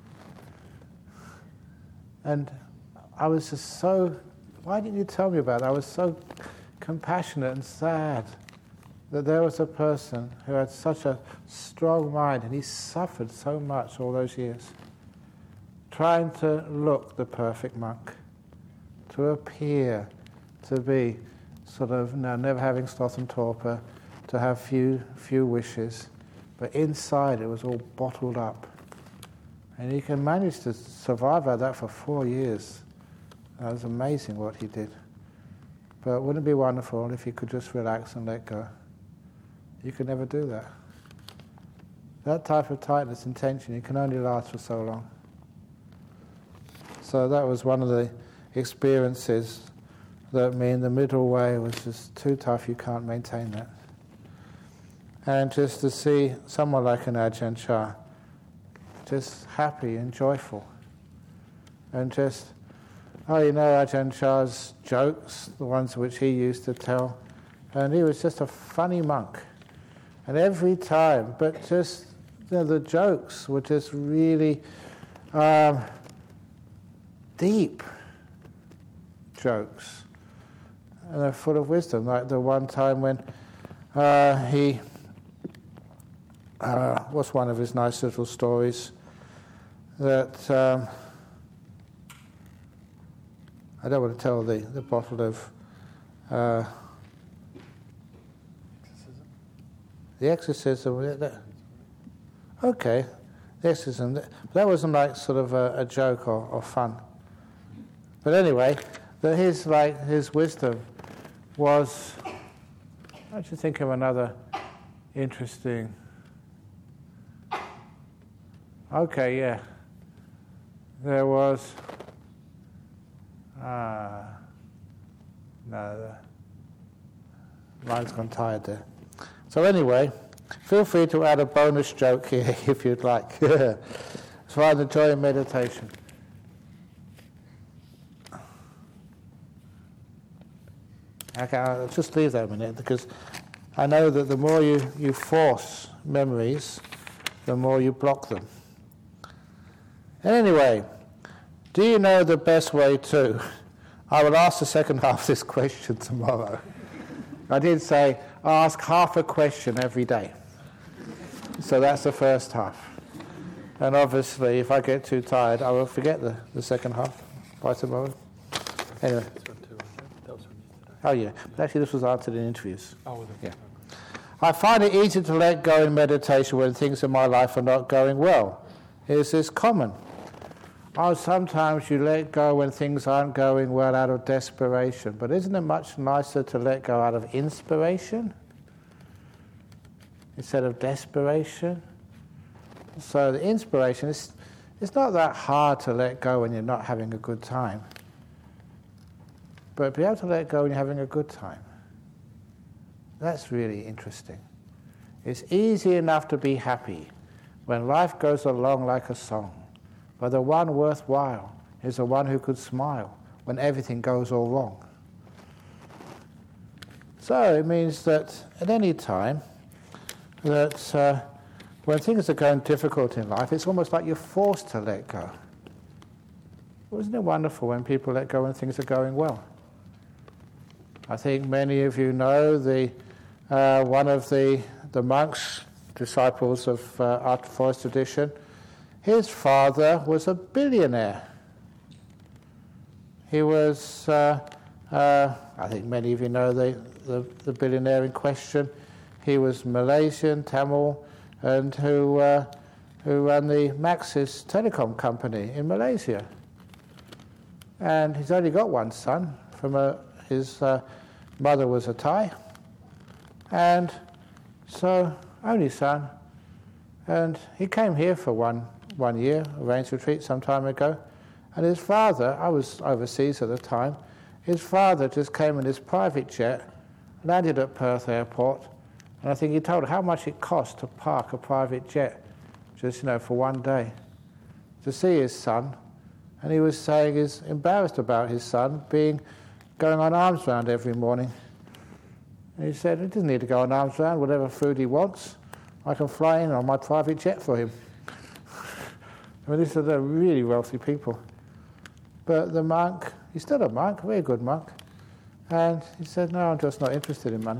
And I was just so, why didn't you tell me about it? I was so compassionate and sad that there was a person who had such a strong mind, and he suffered so much all those years, trying to look the perfect monk, to appear to be sort of, you know, never having sloth and torpor, to have few few wishes, but inside it was all bottled up. And he can manage to survive like that for four years. That was amazing what he did. But wouldn't it be wonderful if he could just relax and let go? You could never do that. That type of tightness and tension, it can only last for so long. So that was one of the experiences that mean the middle way was just too tough, you can't maintain that. And just to see someone like an Ajahn Chah, just happy and joyful. And just, oh, you know Ajahn Chah's jokes, the ones which he used to tell, and he was just a funny monk. And every time, but just, you know, the jokes were just really um, deep jokes. And they're full of wisdom, like the one time when uh, he, uh, what's one of his nice little stories, that um, I don't want to tell the, the bottle of uh, the exorcism. That, okay, the exorcism. That wasn't like sort of a, a joke or, or fun. But anyway, that his like his wisdom was. I should think of another interesting. Okay, yeah. There was. Ah, uh, no, the line's gone tired there. So anyway, feel free to add a bonus joke here if you'd like. Find the joy in meditation. Okay, I'll just leave that a minute because I know that the more you, you force memories, the more you block them. Anyway, do you know the best way to? I will ask the second half of this question tomorrow. I did say ask half a question every day. So that's the first half. And obviously, if I get too tired, I will forget the, the second half by tomorrow. Anyway. Oh, yeah. But actually, this was answered in interviews. Oh, yeah. I find it easy to let go in meditation when things in my life are not going well. Is this common? oh, sometimes you let go when things aren't going well out of desperation. But isn't it much nicer to let go out of inspiration instead of desperation? So the inspiration, is, it's not that hard to let go when you're not having a good time. But be able to let go when you're having a good time. That's really interesting. It's easy enough to be happy when life goes along like a song. But the one worthwhile is the one who could smile when everything goes all wrong. So it means that at any time, that uh, when things are going difficult in life, it's almost like you're forced to let go. Well, isn't it wonderful when people let go when things are going well? I think many of you know the uh, one of the, the monks, disciples of uh, Arctic Forest tradition. His father was a billionaire. He was, uh, uh, I think many of you know the, the, the billionaire in question. He was Malaysian, Tamil, and who, uh, who ran the Maxis telecom company in Malaysia. And he's only got one son. From a, his uh, mother was a Thai. And so, only son. And he came here for one one year, a rains retreat some time ago, and his father, I was overseas at the time, his father just came in his private jet, landed at Perth Airport, and I think he told how much it cost to park a private jet, just, you know, for one day, to see his son. And he was saying he's embarrassed about his son being, going on arms round every morning. And he said, he doesn't need to go on arms round, whatever food he wants, I can fly in on my private jet for him. I mean, these are the really wealthy people. But the monk, he's still a monk, a very good monk, and he said, no, I'm just not interested in money.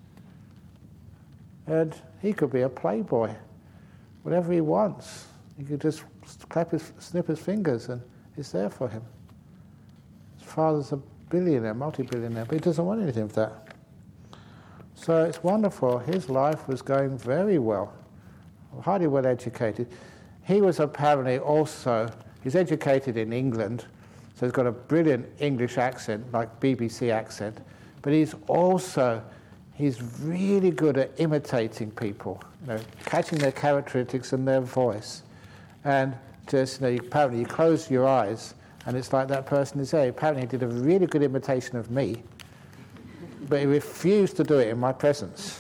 And he could be a playboy, whatever he wants. He could just clap his, snip his fingers and it's there for him. His father's a billionaire, multi-billionaire, but he doesn't want anything of that. So it's wonderful. His life was going very well, highly well educated. He was apparently also, he's educated in England, so he's got a brilliant English accent, like B B C accent, but he's also, he's really good at imitating people, you know, catching their characteristics and their voice. And just, you know, apparently you close your eyes and it's like that person is there. Apparently he did a really good imitation of me, but he refused to do it in my presence.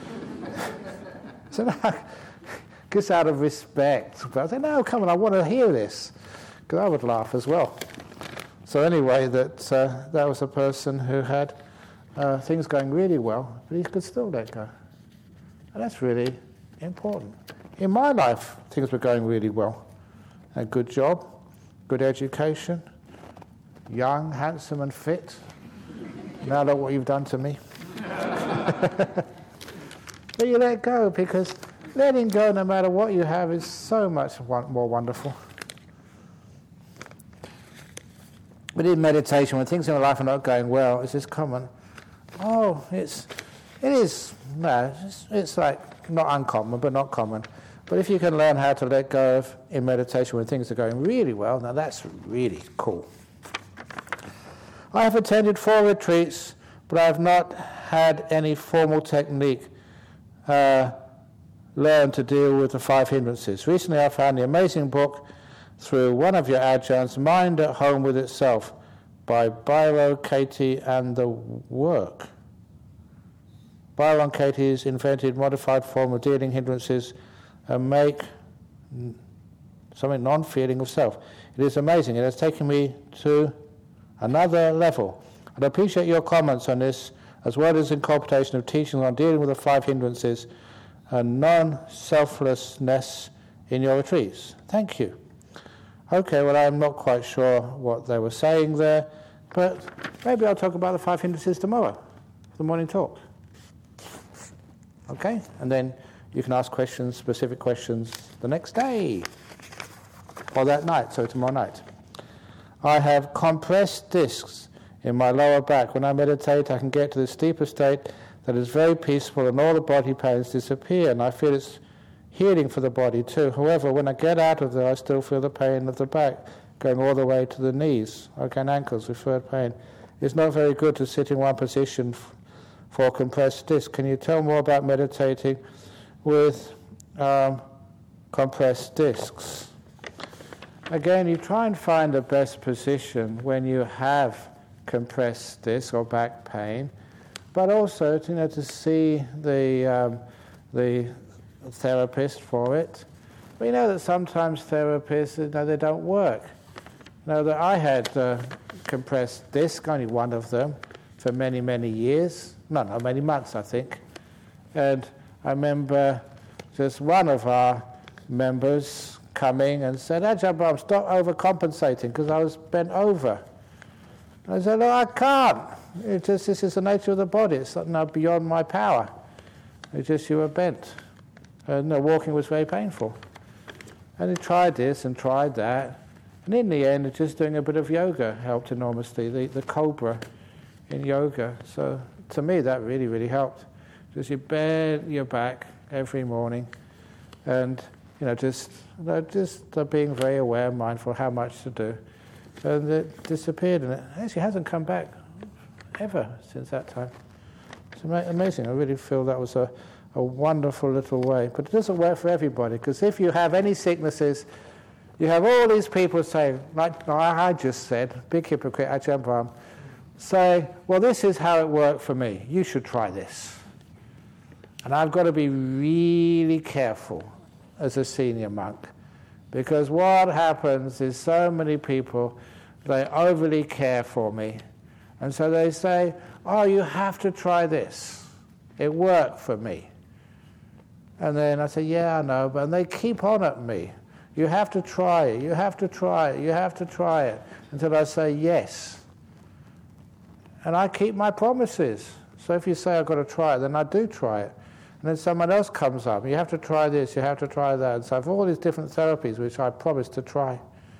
So now, just out of respect. But I said, no, come on, I want to hear this. Because I would laugh as well. So anyway, that uh, that was a person who had uh, things going really well, but he could still let go. And that's really important. In my life, things were going really well. A good job, good education, young, handsome and fit. Now look what you've done to me. But you let go, because letting go, no matter what you have, is so much more wonderful. But in meditation, when things in life are not going well, it's just common. Oh, it's, it is, no, it's, it's like not uncommon, but not common. But if you can learn how to let go of in meditation when things are going really well, now that's really cool. I have attended four retreats, but I have not had any formal technique uh, learn to deal with the five hindrances. Recently I found the amazing book through one of your adjuncts, Mind at Home with Itself, by Byron Katie and the work. Byron Katie's invented modified form of dealing hindrances and make something non-feeling of self. It is amazing. It has taken me to another level. I'd appreciate your comments on this, as well as incorporation of teachings on dealing with the five hindrances and non-selflessness in your retreats. Thank you. Okay, well, I'm not quite sure what they were saying there, but maybe I'll talk about the five hindrances tomorrow, the morning talk. Okay, and then you can ask questions, specific questions, the next day, or that night, so tomorrow night. I have compressed discs in my lower back. When I meditate, I can get to this deeper state that is very peaceful and all the body pains disappear, and I feel it's healing for the body too. However, when I get out of there, I still feel the pain of the back going all the way to the knees, okay, and ankles with third pain. It's not very good to sit in one position f- for compressed disc. Can you tell more about meditating with um, compressed discs? Again, you try and find the best position when you have compressed disc or back pain, but also, you know, to see the um, the therapist for it. We know that sometimes therapists, you know, they don't work. You know, that I had uh, compressed disc, only one of them, for many, many years. No, no, many months, I think. And I remember just one of our members coming and said, Ajahn Brahm, stop overcompensating, because I was bent over. I said, no, I can't. It just, this is the nature of the body. It's not beyond my power. It's just you were bent. And no, walking was very painful. And he tried this and tried that. And in the end, just doing a bit of yoga helped enormously, the, the cobra in yoga. So to me, that really, really helped. Just you bend your back every morning and, you know, just, you know, just uh, being very aware, mindful how much to do. And it disappeared, and it actually hasn't come back ever since that time. It's ama- amazing. I really feel that was a, a wonderful little way. But it doesn't work for everybody, because if you have any sicknesses, you have all these people saying, like I just said, big hypocrite, Ajahn Brahm, say, well, this is how it worked for me. You should try this. And I've got to be really careful as a senior monk, because what happens is so many people, they overly care for me. And so they say, oh, you have to try this. It worked for me. And then I say, yeah, I know, but and they keep on at me. You have to try it, you have to try it, you have to try it, until I say yes. And I keep my promises. So if you say I've got to try it, then I do try it. And then someone else comes up, you have to try this, you have to try that. And so I have all these different therapies which I promise to try.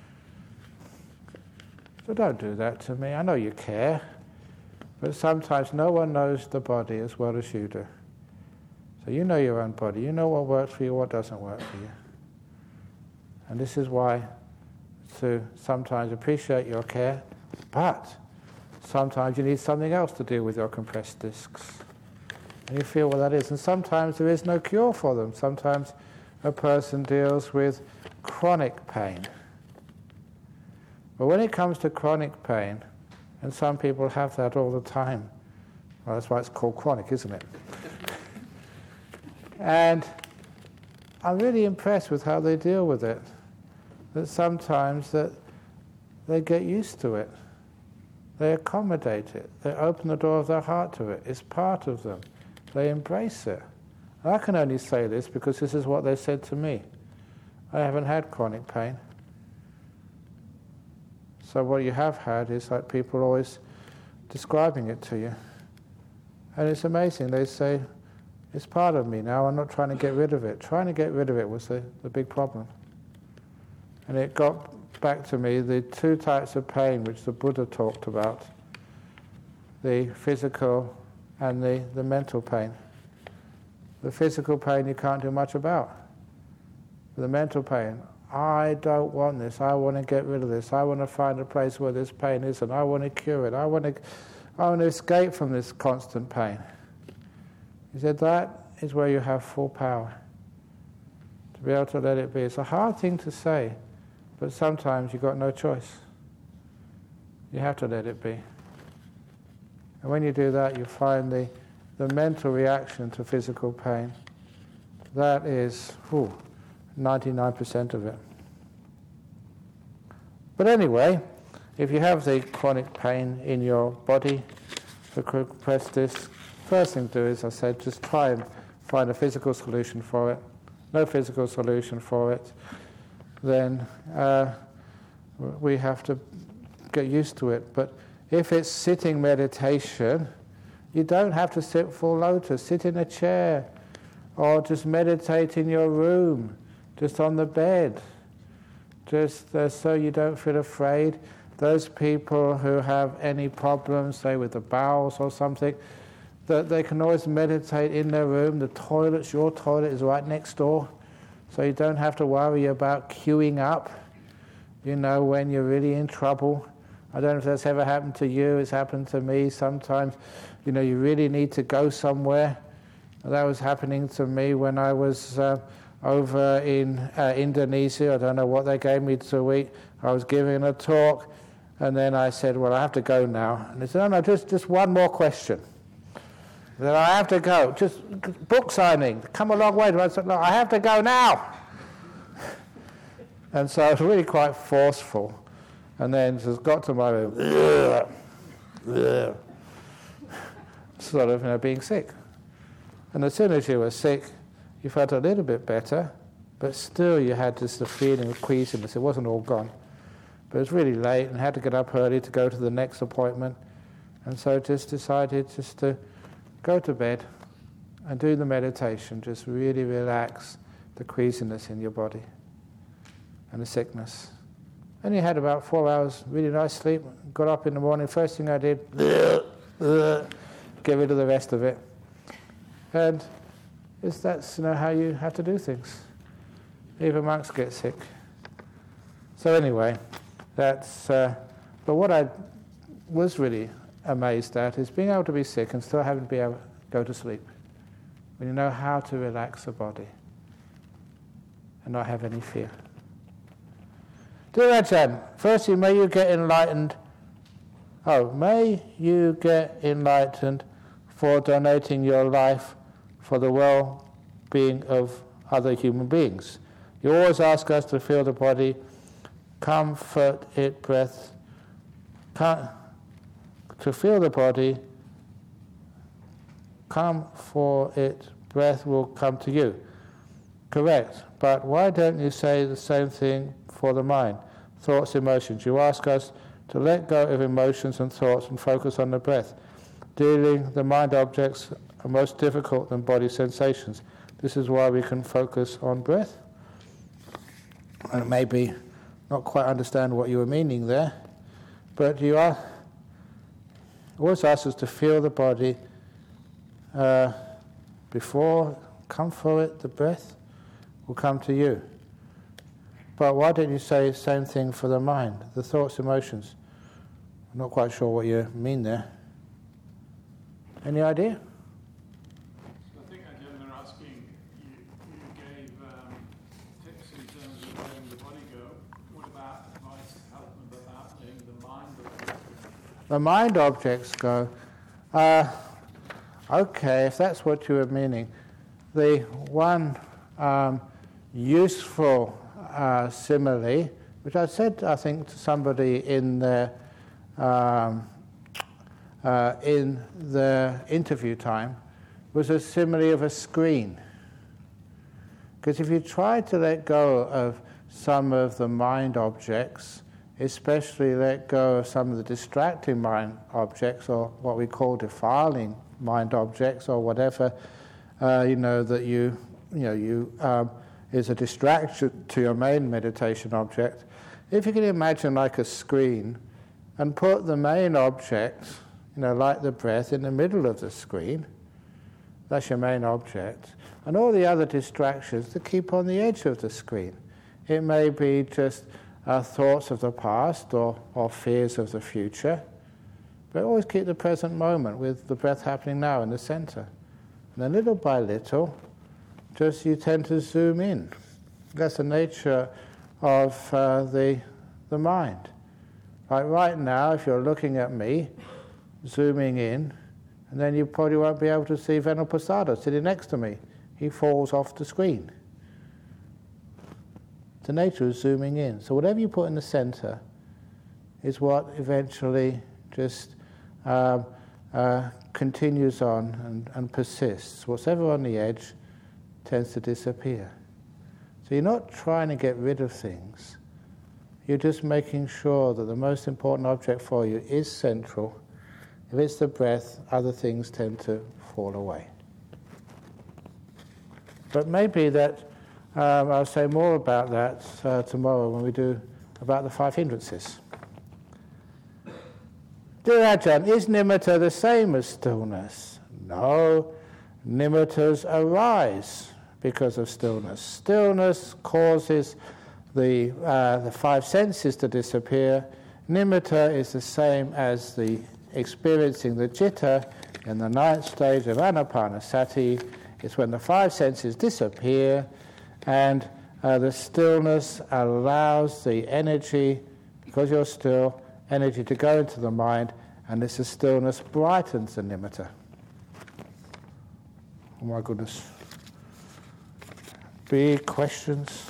So don't do that to me. I know you care. But sometimes no one knows the body as well as you do. So you know your own body. You know what works for you, what doesn't work for you. And this is why to sometimes appreciate your care, but sometimes you need something else to deal with your compressed discs. And you feel what that is. And sometimes there is no cure for them. Sometimes a person deals with chronic pain. But when it comes to chronic pain, and some people have that all the time, well, that's why it's called chronic, isn't it? And I'm really impressed with how they deal with it. That sometimes that they get used to it. They accommodate it. They open the door of their heart to it. It's part of them. They embrace it. And I can only say this because this is what they said to me. I haven't had chronic pain. So what you have had is like people always describing it to you. And it's amazing. They say, it's part of me now. I'm not trying to get rid of it. Trying to get rid of it was the, the big problem. And it got back to me the two types of pain which the Buddha talked about, the physical and the, the mental pain. The physical pain you can't do much about. The mental pain, I don't want this, I want to get rid of this, I want to find a place where this pain isn't, I want to cure it, I want to, I want to escape from this constant pain. He said that is where you have full power, to be able to let it be. It's a hard thing to say, but sometimes you've got no choice. You have to let it be. And when you do that, you find the, the mental reaction to physical pain. That is whew, ninety-nine percent of it. But anyway, if you have the chronic pain in your body, the compressed disc, first thing to do is, I said, just try and find a physical solution for it. No physical solution for it, then uh, we have to get used to it. But if it's sitting meditation, you don't have to sit full lotus. Sit in a chair, or just meditate in your room, just on the bed, just uh, so you don't feel afraid. Those people who have any problems, say with the bowels or something, that they can always meditate in their room. The toilets, your toilet is right next door, so you don't have to worry about queuing up. You know when you're really in trouble. I don't know if that's ever happened to you. It's happened to me sometimes. You know, you really need to go somewhere. That was happening to me when I was uh, over in uh, Indonesia. I don't know what they gave me to eat. I was giving a talk, and then I said, well, I have to go now. And they said, no, no, just, just one more question. Then I have to go. Just book signing. Come a long way. I said, no, I have to go now. And so I was really quite forceful. And then just got to my room. Ugh, ugh, sort of, you know, being sick. And as soon as you were sick, you felt a little bit better, but still you had this the feeling of queasiness. It wasn't all gone. But it was really late and had to get up early to go to the next appointment. And so just decided just to go to bed and do the meditation. Just really relax the queasiness in your body and the sickness. And you had about four hours really nice sleep. Got up in the morning. First thing I did, get rid of the rest of it. And it's, that's you know how you have to do things. Even monks get sick. So anyway, that's. Uh, but what I was really amazed at is being able to be sick and still having to be able to go to sleep. When you know how to relax the body and not have any fear. Dear Ajahn, firstly, may you get enlightened. Oh, may you get enlightened for donating your life for the well-being of other human beings. You always ask us to feel the body, comfort it, breath, com- to feel the body, come for it, breath will come to you. Correct, but why don't you say the same thing for the mind, thoughts, emotions? You ask us to let go of emotions and thoughts and focus on the breath. Dealing the mind objects are most difficult than body sensations. This is why we can focus on breath. And maybe not quite understand what you were meaning there, but you are always ask us to feel the body uh, before, come for it, the breath will come to you. But why don't you say the same thing for the mind, the thoughts, emotions? I'm not quite sure what you mean there. Any idea? I think again they're asking, you, you gave um, tips in terms of letting the body go. What about advice to help them about letting the mind objects go? The mind objects go. Uh, okay, if that's what you were meaning. The one um, useful Uh, simile, which I said, I think, to somebody in the um, uh, in the interview time, was a simile of a screen. Because if you try to let go of some of the mind objects, especially let go of some of the distracting mind objects, or what we call defiling mind objects, or whatever, uh, you know, that you, you know, you. Um, is a distraction to your main meditation object. If you can imagine like a screen and put the main object, you know, like the breath, in the middle of the screen, that's your main object, and all the other distractions to keep on the edge of the screen. It may be just uh, thoughts of the past or, or fears of the future, but always keep the present moment with the breath happening now in the center. And then little by little, just you tend to zoom in. That's the nature of uh, the the mind. Like right now, if you're looking at me, zooming in, and then you probably won't be able to see Venuprasada sitting next to me. He falls off the screen. The nature of zooming in. So whatever you put in the center is what eventually just um, uh, continues on and, and persists. Whatever on the edge tends to disappear. So you're not trying to get rid of things. You're just making sure that the most important object for you is central. If it's the breath, other things tend to fall away. But maybe that, um, I'll say more about that uh, tomorrow when we do about the five hindrances. Dear Ajahn, is nimitta the same as stillness? No, nimittas arise because of stillness. Stillness causes the, uh, the five senses to disappear. Nimitta is the same as the experiencing the citta in the ninth stage of Anapanasati. It's when the five senses disappear and uh, the stillness allows the energy, because you're still, energy to go into the mind, and this stillness brightens the nimitta. Oh my goodness. Big questions.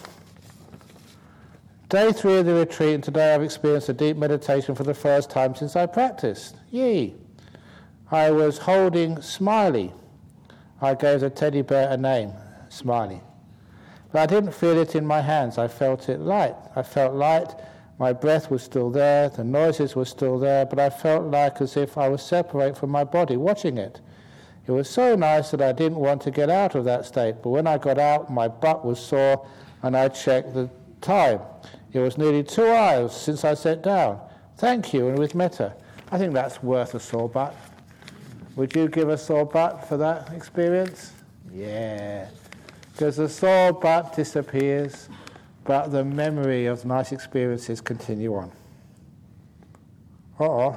Day three of the retreat, and today I've experienced a deep meditation for the first time since I practiced. Yee! I was holding Smiley. I gave the teddy bear a name, Smiley. But I didn't feel it in my hands. I felt it light. I felt light. My breath was still there. The noises were still there. But I felt like as if I was separate from my body, watching it. It was so nice that I didn't want to get out of that state. But when I got out, my butt was sore, and I checked the time. It was nearly two hours since I sat down. Thank you, and with metta. I think that's worth a sore butt. Would you give a sore butt for that experience? Yeah. Because the sore butt disappears, but the memory of nice experiences continue on. Uh-oh.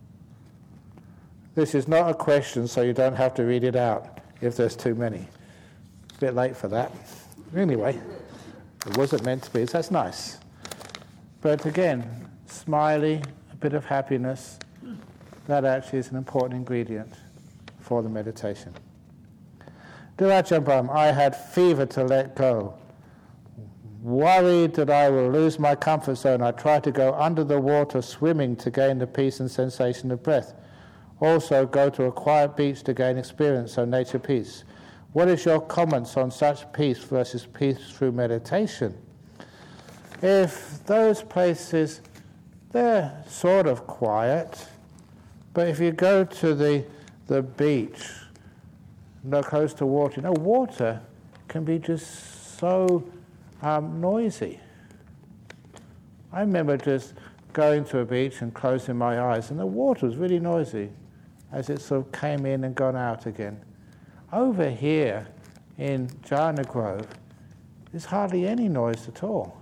This is not a question, so you don't have to read it out if there's too many. A bit late for that. Anyway, it wasn't meant to be, so that's nice. But again, smiley, a bit of happiness, that actually is an important ingredient for the meditation. Dirajambam, I had fever to let go. Worried that I will lose my comfort zone, I tried to go under the water swimming to gain the peace and sensation of breath. Also go to a quiet beach to gain experience, so nature peace. What is your comments on such peace versus peace through meditation? If those places, they're sort of quiet, but if you go to the, the beach, no close to water, you know, water can be just so um, noisy. I remember just going to a beach and closing my eyes, and the water was really noisy as it sort of came in and gone out again. Over here in Jhana Grove, there's hardly any noise at all.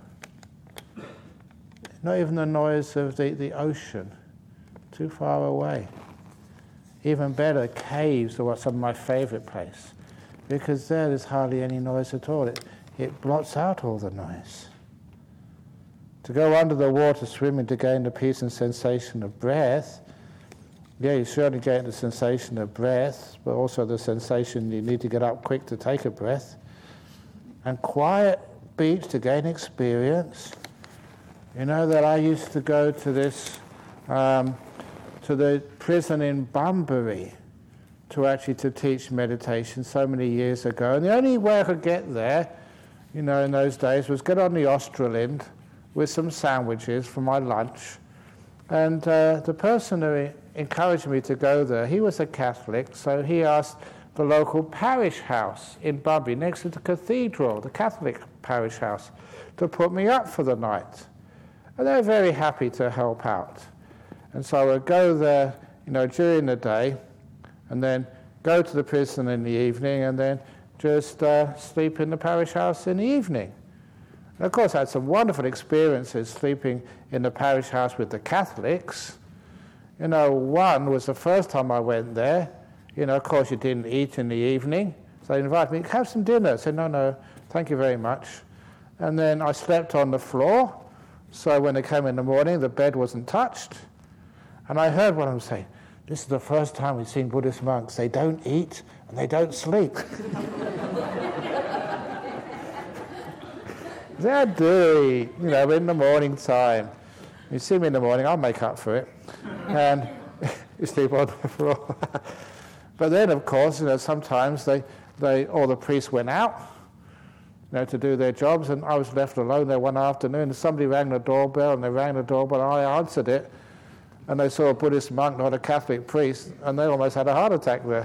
Not even the noise of the, the ocean, too far away. Even better, caves are what some of my favorite places, because there there's hardly any noise at all. It, it blots out all the noise. To go under the water swimming to gain the peace and sensation of breath, yeah, you certainly gain the sensation of breath, but also the sensation you need to get up quick to take a breath. And quiet beach to gain experience. You know that I used to go to this, um, to the prison in Bunbury to actually to teach meditation so many years ago. And the only way I could get there, you know, in those days was get on the Australind with some sandwiches for my lunch. And uh, the person who encouraged me to go there, he was a Catholic, so he asked the local parish house in Bunbury, next to the cathedral, the Catholic parish house, to put me up for the night. And they were very happy to help out. And so I would go there, you know, during the day, and then go to the prison in the evening, and then just uh, sleep in the parish house in the evening. And of course, I had some wonderful experiences sleeping in the parish house with the Catholics. You know, one was the first time I went there. You know, of course, you didn't eat in the evening. So they invited me, have some dinner. I said, no, no, thank you very much. And then I slept on the floor. So when they came in the morning, the bed wasn't touched. And I heard one of them say, this is the first time we've seen Buddhist monks. They don't eat and they don't sleep. They do eat, you know, in the morning time. You see me in the morning, I'll make up for it. And you sleep on the floor. But then, of course, you know, sometimes they, they, all the priests went out, you know, to do their jobs, and I was left alone there one afternoon, and somebody rang the doorbell, and they rang the doorbell, and I answered it, and they saw a Buddhist monk, not a Catholic priest, and they almost had a heart attack there.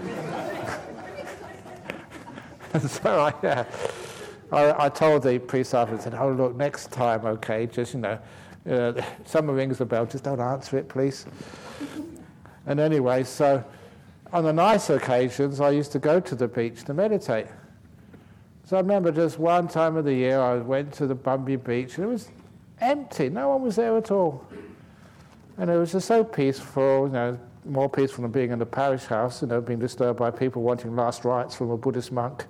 And so I, yeah, I, I told the priest after, I said, oh, look, next time, okay, just, you know, uh, someone rings the bell, just don't answer it, please. And anyway, so on the nice occasions, I used to go to the beach to meditate. So I remember just one time of the year I went to the Bunbury beach and it was empty, no one was there at all. And it was just so peaceful, you know, more peaceful than being in the parish house, you know, being disturbed by people wanting last rites from a Buddhist monk.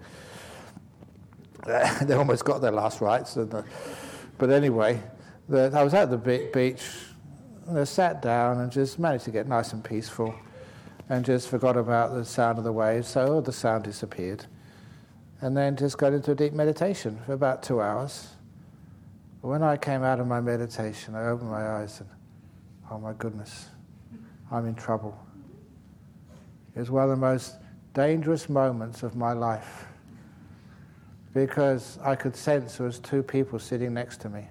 They almost got their last rites. But anyway, the, I was at the beach and I sat down and just managed to get nice and peaceful and just forgot about the sound of the waves, so all the sound disappeared. And then just got into a deep meditation for about two hours. When I came out of my meditation, I opened my eyes and, oh my goodness, I'm in trouble. It was one of the most dangerous moments of my life because I could sense there was two people sitting next to me.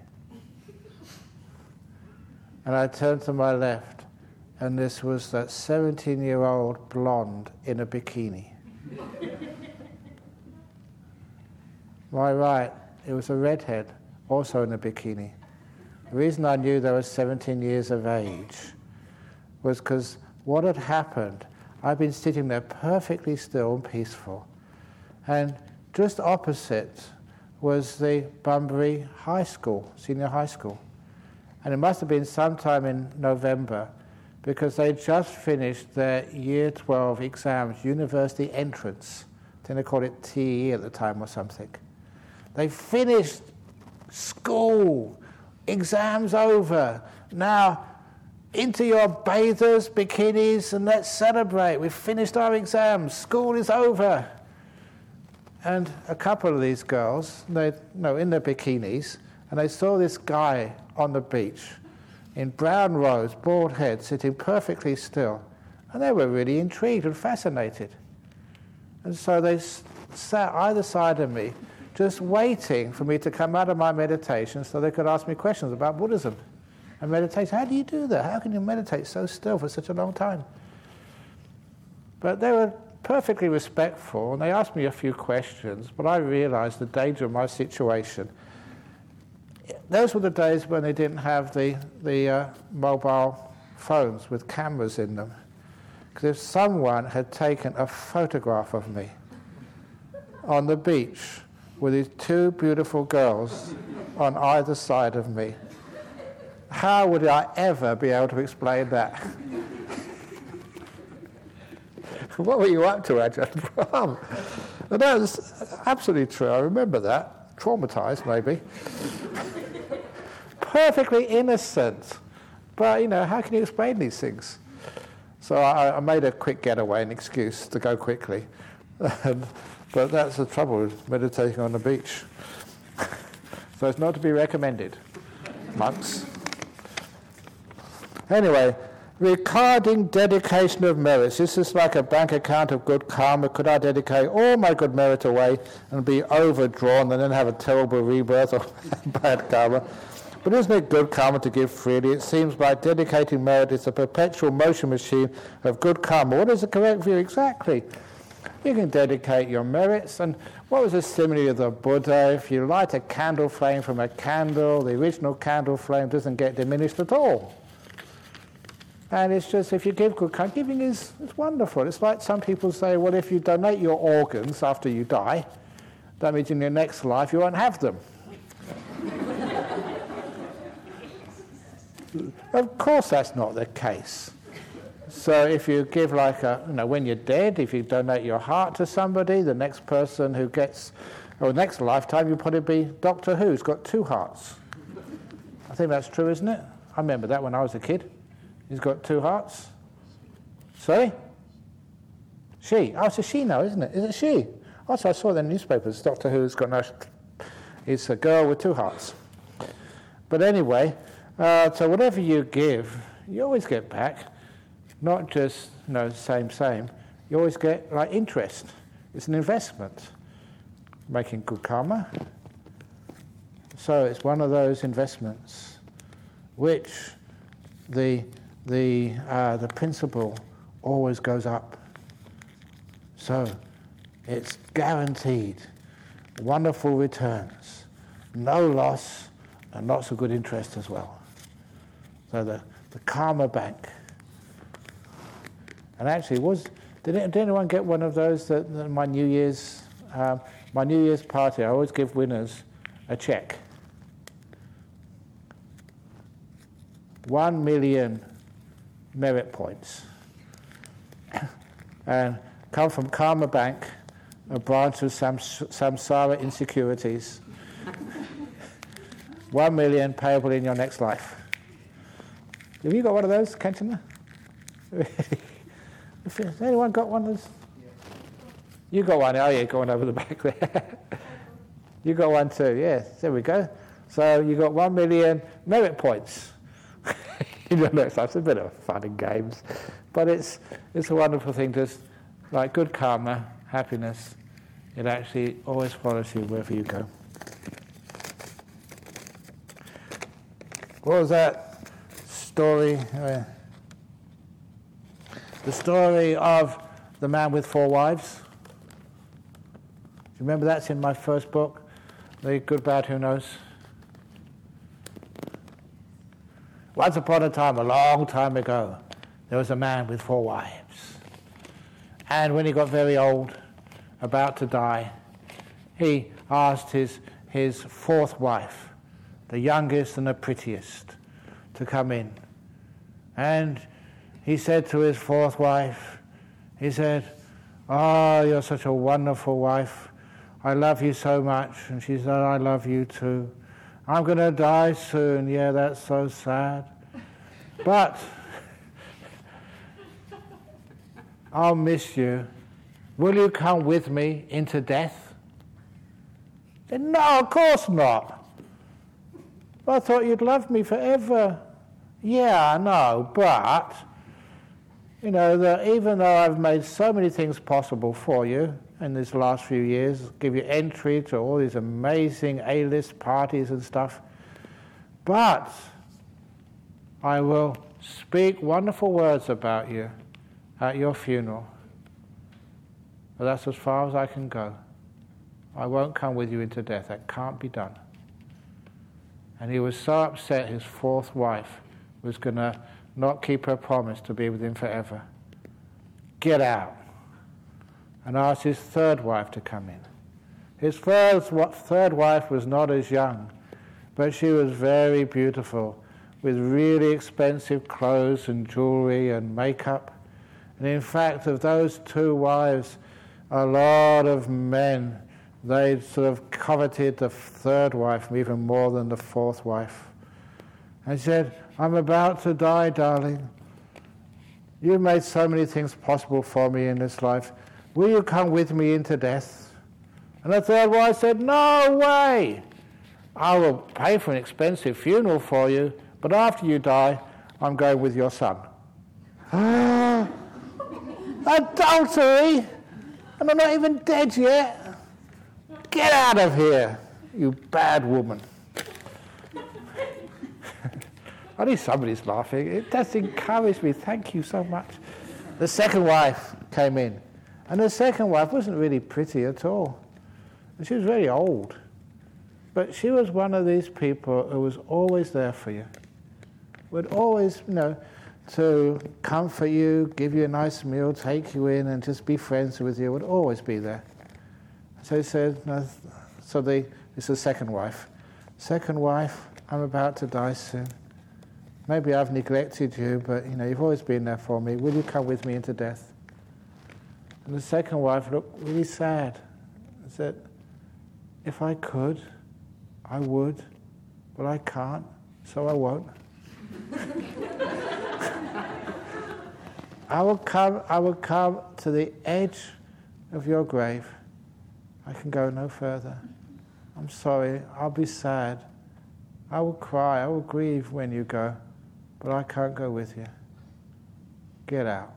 And I turned to my left, and this was that seventeen-year-old blonde in a bikini. My right, it was a redhead, also in a bikini. The reason I knew they were seventeen years of age was because what had happened, I'd been sitting there perfectly still and peaceful, and just opposite was the Bunbury High School, senior high school. And it must have been sometime in November because they'd just finished their year twelve exams, university entrance. I think they called it T E E at the time or something. They finished school, exams over. Now, into your bathers, bikinis, and let's celebrate. We've finished our exams. School is over. And a couple of these girls, they no, in their bikinis, and they saw this guy on the beach in brown robes, bald head, sitting perfectly still. And they were really intrigued and fascinated. And so they s- sat either side of me, just waiting for me to come out of my meditation so they could ask me questions about Buddhism and meditation. How do you do that? How can you meditate so still for such a long time? But they were perfectly respectful, and they asked me a few questions, but I realized the danger of my situation. Those were the days when they didn't have the, the uh, mobile phones with cameras in them. Because if someone had taken a photograph of me on the beach with these two beautiful girls on either side of me, how would I ever be able to explain that? What were you up to, Ajahn? And that was absolutely true. I remember that. Traumatized, maybe. Perfectly innocent. But, you know, how can you explain these things? So I, I made a quick getaway, an excuse to go quickly. And, but that's the trouble with meditating on the beach. So it's not to be recommended, monks. Anyway, regarding dedication of merits, this is like a bank account of good karma. Could I dedicate all my good merit away and be overdrawn and then have a terrible rebirth of bad karma? But isn't it good karma to give freely? It seems like dedicating merit is a perpetual motion machine of good karma. What is the correct view exactly? You can dedicate your merits. And what was the simile of the Buddha? If you light a candle flame from a candle, the original candle flame doesn't get diminished at all. And it's just, if you give good karma, giving is, is wonderful. It's like some people say, well, if you donate your organs after you die, that means in your next life you won't have them. Of course that's not the case. So if you give like a, you know, when you're dead, if you donate your heart to somebody, the next person who gets, or next lifetime, you'll probably be Doctor Who, who's got two hearts. I think that's true, isn't it? I remember that when I was a kid. He's got two hearts. Sorry? She. Oh, it's a she now, isn't it? Is it she? Also, I saw in the newspapers, Doctor Who's got no... It's a girl with two hearts. But anyway, uh, so whatever you give, you always get back. Not just, you know, same, same. You always get, like, interest. It's an investment. Making good karma. So it's one of those investments which the... The, uh, the principal always goes up. So it's guaranteed wonderful returns, no loss, and lots of good interest as well. So the, the karma bank. And actually, was did, it, did anyone get one of those that, that my New Year's? Um, my New Year's party, I always give winners a check. One million merit points. And come from Karma Bank, a branch of Sams- Samsara Insecurities. One million payable in your next life. Have you got one of those, Kenchana? Has anyone got one of those? Yeah. You got one, oh yeah, going over the back there. You got one too, yes, there we go. So you got one million merit points. You know, it's a bit of fun and games, but it's it's a wonderful thing. Just like good karma, happiness, it actually always follows you wherever you go. What was that story? Uh, the story of the man with four wives. Do you remember that's in my first book, The Good, Bad, Who Knows? Once upon a time, a long time ago, there was a man with four wives. And when he got very old, about to die, he asked his, his fourth wife, the youngest and the prettiest, to come in. And he said to his fourth wife, he said, "Oh, you're such a wonderful wife. I love you so much." And she said, "I love you too. I'm going to die soon. Yeah, that's so sad. But I'll miss you. Will you come with me into death?" He said, "No, of course not. I thought you'd love me forever." "Yeah, I know, but, you know, that even though I've made so many things possible for you in these last few years, give you entry to all these amazing A-list parties and stuff, but I will speak wonderful words about you at your funeral. But that's as far as I can go. I won't come with you into death. That can't be done." And he was so upset his fourth wife was going to not keep her promise to be with him forever. Get out. And asked his third wife to come in. His first, third wife was not as young, but she was very beautiful, with really expensive clothes and jewelry and makeup. And in fact, of those two wives, a lot of men, they sort of coveted the third wife even more than the fourth wife. And she said, "I'm about to die, darling. You've made so many things possible for me in this life. Will you come with me into death?" And the third wife said, "No way! I will pay for an expensive funeral for you, but after you die, I'm going with your son." Adultery! And I'm not even dead yet. Get out of here, you bad woman. At least somebody's laughing. It does encourage me. Thank you so much. The second wife came in. And the second wife wasn't really pretty at all. And she was very old. But she was one of these people who was always there for you. Would always, you know, to comfort you, give you a nice meal, take you in, and just be friends with you. Would always be there. So he said, no, so the, this is the second wife. Second wife, I'm about to die soon. Maybe I've neglected you, but you know, you've always been there for me. Will you come with me into death? And the second wife looked really sad. I said, if I could, I would, but I can't, so I won't. I will come, I will come to the edge of your grave. I can go no further. I'm sorry, I'll be sad. I will cry, I will grieve when you go, but I can't go with you. Get out.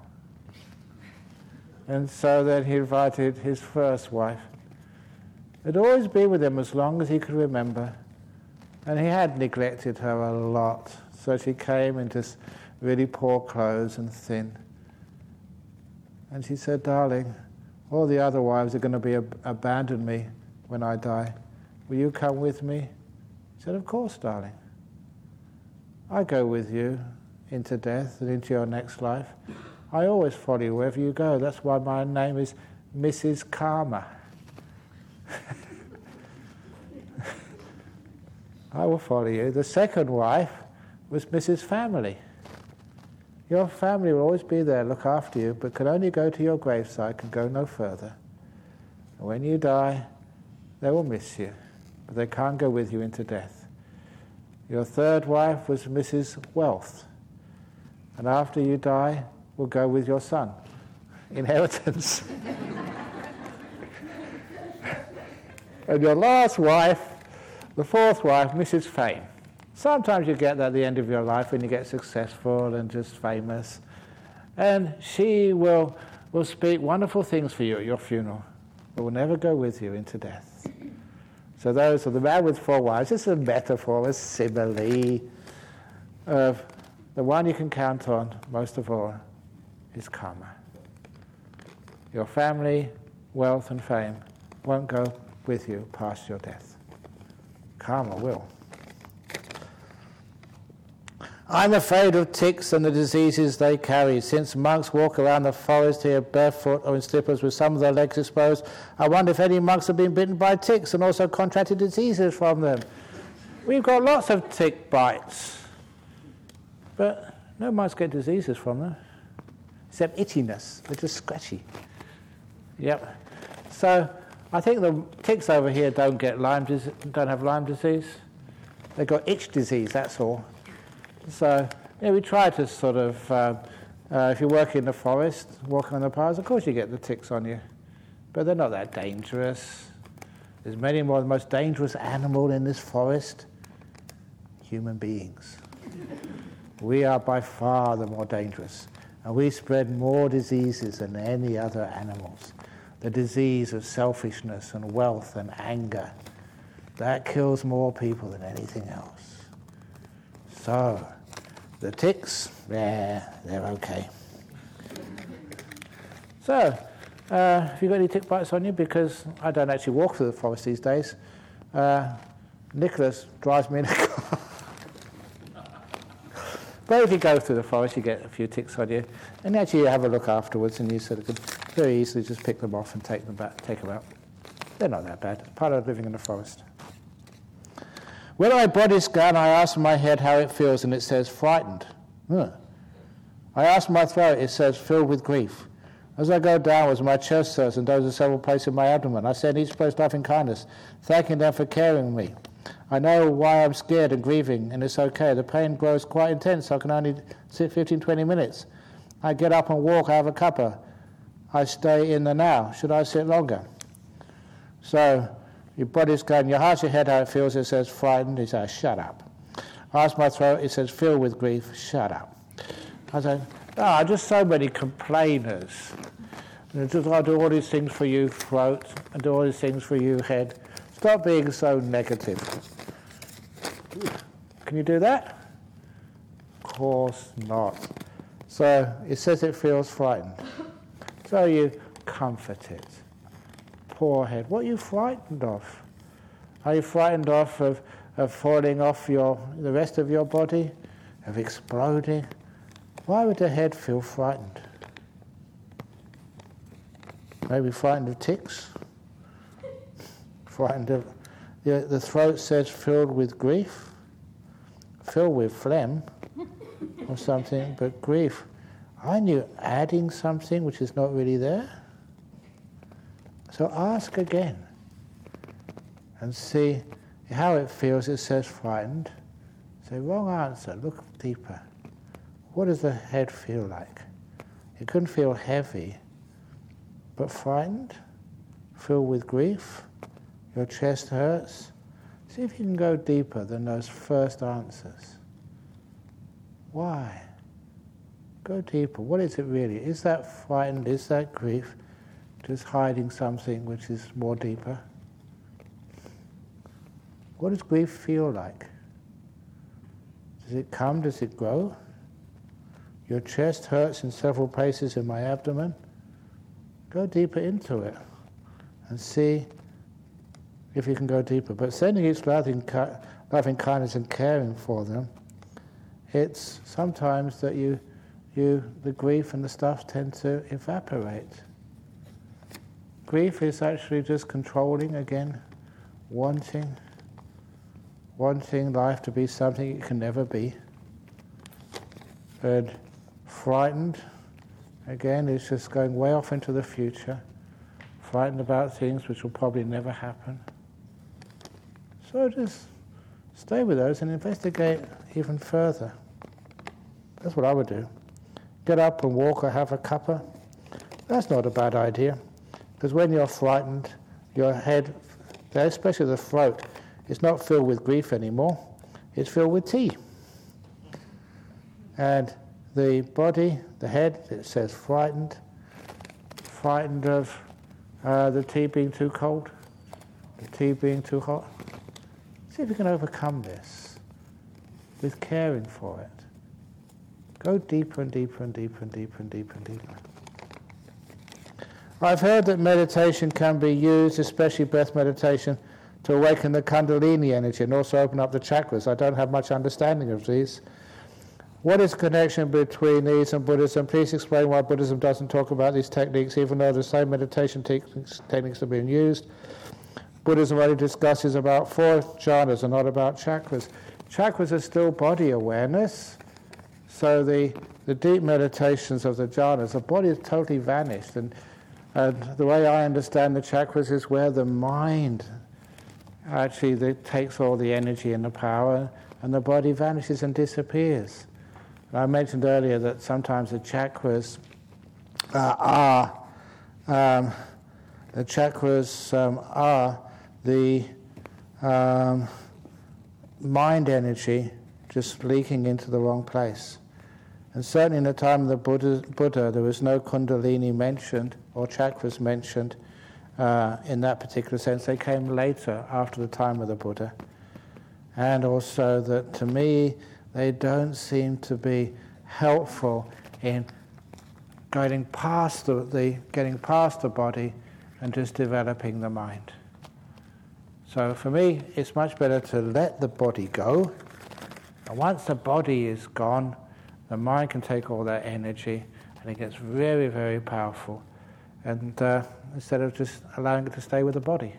And so then he invited his first wife. He'd always been with him as long as he could remember. And he had neglected her a lot. So she came in just really poor clothes and thin. And she said, darling, all the other wives are going to be ab- abandon me when I die. Will you come with me? He said, of course, darling. I go with you into death and into your next life. I always follow you wherever you go. That's why my name is Missus Karma. I will follow you. The second wife was Missus Family. Your family will always be there, look after you, but can only go to your graveside, can go no further. And when you die, they will miss you, but they can't go with you into death. Your third wife was Missus Wealth, and after you die, will go with your son. Inheritance. And your last wife, the fourth wife, Missus Fame. Sometimes you get that at the end of your life when you get successful and just famous. And she will, will speak wonderful things for you at your funeral, but will never go with you into death. So those are the man with four wives. This is a metaphor, a simile of the one you can count on most of all is karma. Your family, wealth and fame won't go with you past your death. Karma will. I'm afraid of ticks and the diseases they carry. Since monks walk around the forest here barefoot or in slippers with some of their legs exposed, I wonder if any monks have been bitten by ticks and also contracted diseases from them. We've got lots of tick bites, but no monks get diseases from them, except itchiness. They're just scratchy. Yep. So I think the ticks over here don't get Lyme disease, don't have Lyme disease. They've got itch disease, that's all. So yeah, we try to sort of, uh, uh, if you work in the forest, walking on the paths, of course you get the ticks on you, but they're not that dangerous. There's many more. The most dangerous animal in this forest, human beings. We are by far the more dangerous, and we spread more diseases than any other animals. The disease of selfishness and wealth and anger, that kills more people than anything else. So, the ticks, yeah, they're okay. So, uh, have you got any tick bites on you? Because I don't actually walk through the forest these days. Uh, Nicholas drives me in a car. But if you go through the forest, you get a few ticks on you. And actually you have a look afterwards and you sort of could very easily just pick them off and take them back, take them out. They're not that bad. It's part of living in the forest. When I body scan, I ask my head how it feels, and it says frightened. Huh. I ask my throat, it says filled with grief. As I go downwards, my chest hurts and those are several places in my abdomen. I send each place loving kindness, thanking them for caring me. I know why I'm scared and grieving, and it's okay. The pain grows quite intense, so I can only sit fifteen, twenty minutes. I get up and walk, I have a cuppa. I stay in the now. Should I sit longer? So, your body's going, you ask your head how it feels, it says frightened, it says shut up. I ask my throat, it says filled with grief, shut up. I say, ah, oh, just so many complainers. And just, I'll do all these things for you, throat, and do all these things for you, head. Stop being so negative. Can you do that? Of course not. So it says it feels frightened. So you comfort it. Poor head. What are you frightened of? Are you frightened of, of, of falling off your, the rest of your body? Of exploding? Why would the head feel frightened? Maybe frightened of ticks? Frightened of... The, the throat says filled with grief? Filled with phlegm or something, but grief. Aren't you adding something which is not really there? So ask again and see how it feels. It says frightened. Say, wrong answer, look deeper. What does the head feel like? It couldn't feel heavy, but frightened, filled with grief, your chest hurts. See if you can go deeper than those first answers. Why? Go deeper. What is it really? Is that frightened? Is that grief? Just hiding something which is more deeper? What does grief feel like? Does it come? Does it grow? Your chest hurts in several places in my abdomen. Go deeper into it and see if you can go deeper. But sending each loving, loving kindness and caring for them, it's sometimes that you, you, the grief and the stuff tend to evaporate. grief is actually just controlling again, wanting, wanting life to be something it can never be. And frightened, again, is just going way off into the future, frightened about things which will probably never happen. So just stay with those and investigate even further. That's what I would do. Get up and walk or have a cuppa. That's not a bad idea, because when you're frightened, your head, especially the throat, is not filled with grief anymore. It's filled with tea. And the body, the head, it says frightened, frightened of uh, the tea being too cold, the tea being too hot. See if you can overcome this with caring for it. Go deeper and deeper and deeper and deeper and deeper and deeper. I've heard that meditation can be used, especially breath meditation, to awaken the Kundalini energy and also open up the chakras. I don't have much understanding of these. What is the connection between these and Buddhism? Please explain why Buddhism doesn't talk about these techniques, even though the same meditation techniques, techniques are being used. Buddhism only discusses about four jhanas and not about chakras. Chakras are still body awareness. So the, the deep meditations of the jhanas, the body is totally vanished. And, and the way I understand the chakras is where the mind actually the, takes all the energy and the power, and the body vanishes and disappears. And I mentioned earlier that sometimes the chakras uh, are um, the chakras um, are the um, mind energy just leaking into the wrong place. And certainly in the time of the Buddha, Buddha there was no Kundalini mentioned or chakras mentioned uh, in that particular sense. They came later, after the time of the Buddha. And also that, to me, they don't seem to be helpful in getting past the, the getting past the body and just developing the mind. So for me, it's much better to let the body go. And once the body is gone, the mind can take all that energy, and it gets very, very powerful. And uh, instead of just allowing it to stay with the body.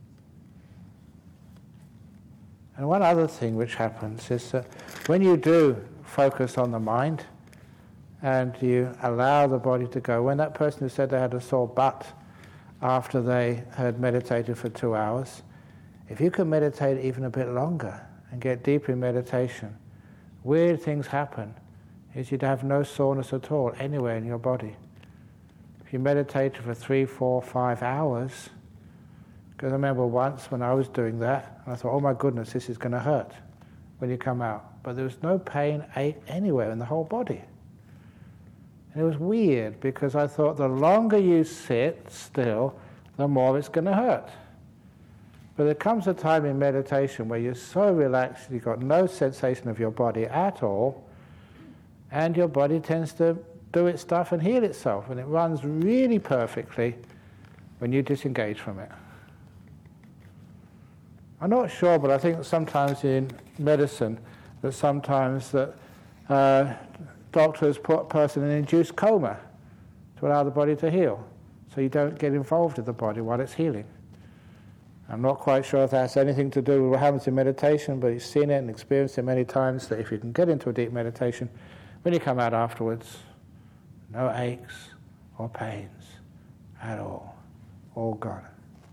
And one other thing which happens is that when you do focus on the mind and you allow the body to go, when that person who said they had a sore butt after they had meditated for two hours, if you can meditate even a bit longer and get deeper in meditation, weird things happen. Is you'd have no soreness at all anywhere in your body. If you meditated for three, four, five hours, because I remember once when I was doing that, I thought, oh my goodness, this is going to hurt when you come out. But there was no pain, ache anywhere in the whole body. And it was weird, because I thought the longer you sit still, the more it's going to hurt. But there comes a time in meditation where you're so relaxed, you've got no sensation of your body at all, and your body tends to do its stuff and heal itself, and it runs really perfectly when you disengage from it. I'm not sure, but I think sometimes in medicine that sometimes that uh, doctors put a person in an induced coma to allow the body to heal, so you don't get involved with the body while it's healing. I'm not quite sure if that's anything to do with what happens in meditation, but you've seen it and experienced it many times, that if you can get into a deep meditation, when you come out afterwards, no aches or pains at all, all gone.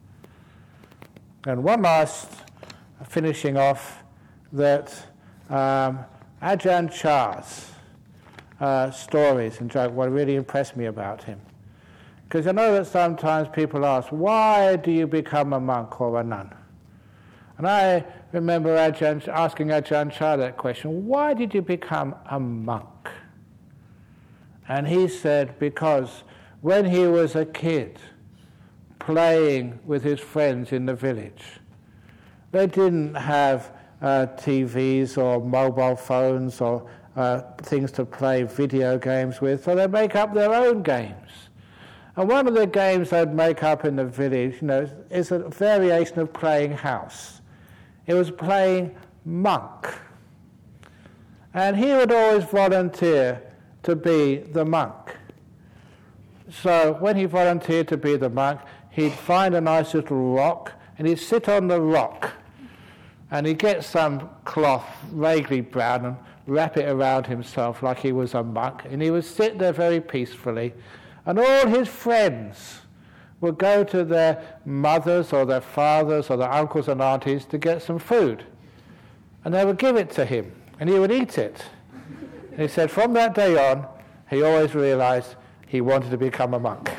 And one last, finishing off, that um, Ajahn Chah's uh, stories and joke, what really impressed me about him. Because I know that sometimes people ask, why do you become a monk or a nun? And I remember Ajahn, asking Ajahn Chah that question, why did you become a monk? And he said, because when he was a kid, playing with his friends in the village, they didn't have uh, T Vs or mobile phones or uh, things to play video games with, so they make up their own games. And one of the games they'd make up in the village, you know, is a variation of playing house. It was playing monk. And he would always volunteer to be the monk. So when he volunteered to be the monk, he'd find a nice little rock, and he'd sit on the rock, and he'd get some cloth, vaguely brown, and wrap it around himself like he was a monk, and he would sit there very peacefully, and all his friends would go to their mothers or their fathers or their uncles and aunties to get some food, and they would give it to him, and he would eat it. And he said from that day on, he always realized he wanted to become a monk.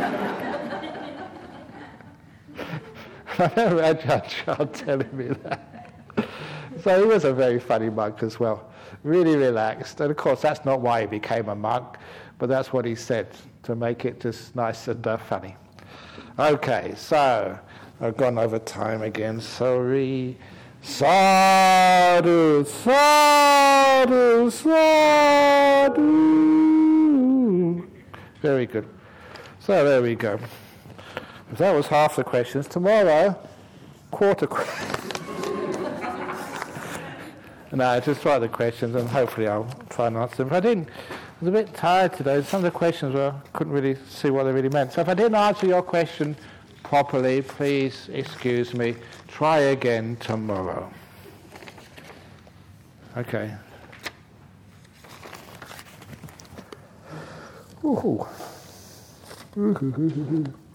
I never had a child telling me that. So he was a very funny monk as well, really relaxed. And of course, that's not why he became a monk, but that's what he said, to make it just nice and uh, funny. Okay, so I've gone over time again, sorry. Sadhu, sadhu, sadhu. Very good. So there we go. If that was half the questions, tomorrow, quarter questions. No, just try the questions and hopefully I'll try and answer them. If I didn't, I was a bit tired today. Some of the questions were, I couldn't really see what they really meant. So if I didn't answer your question properly, please excuse me. Try again tomorrow. Okay. Ooh.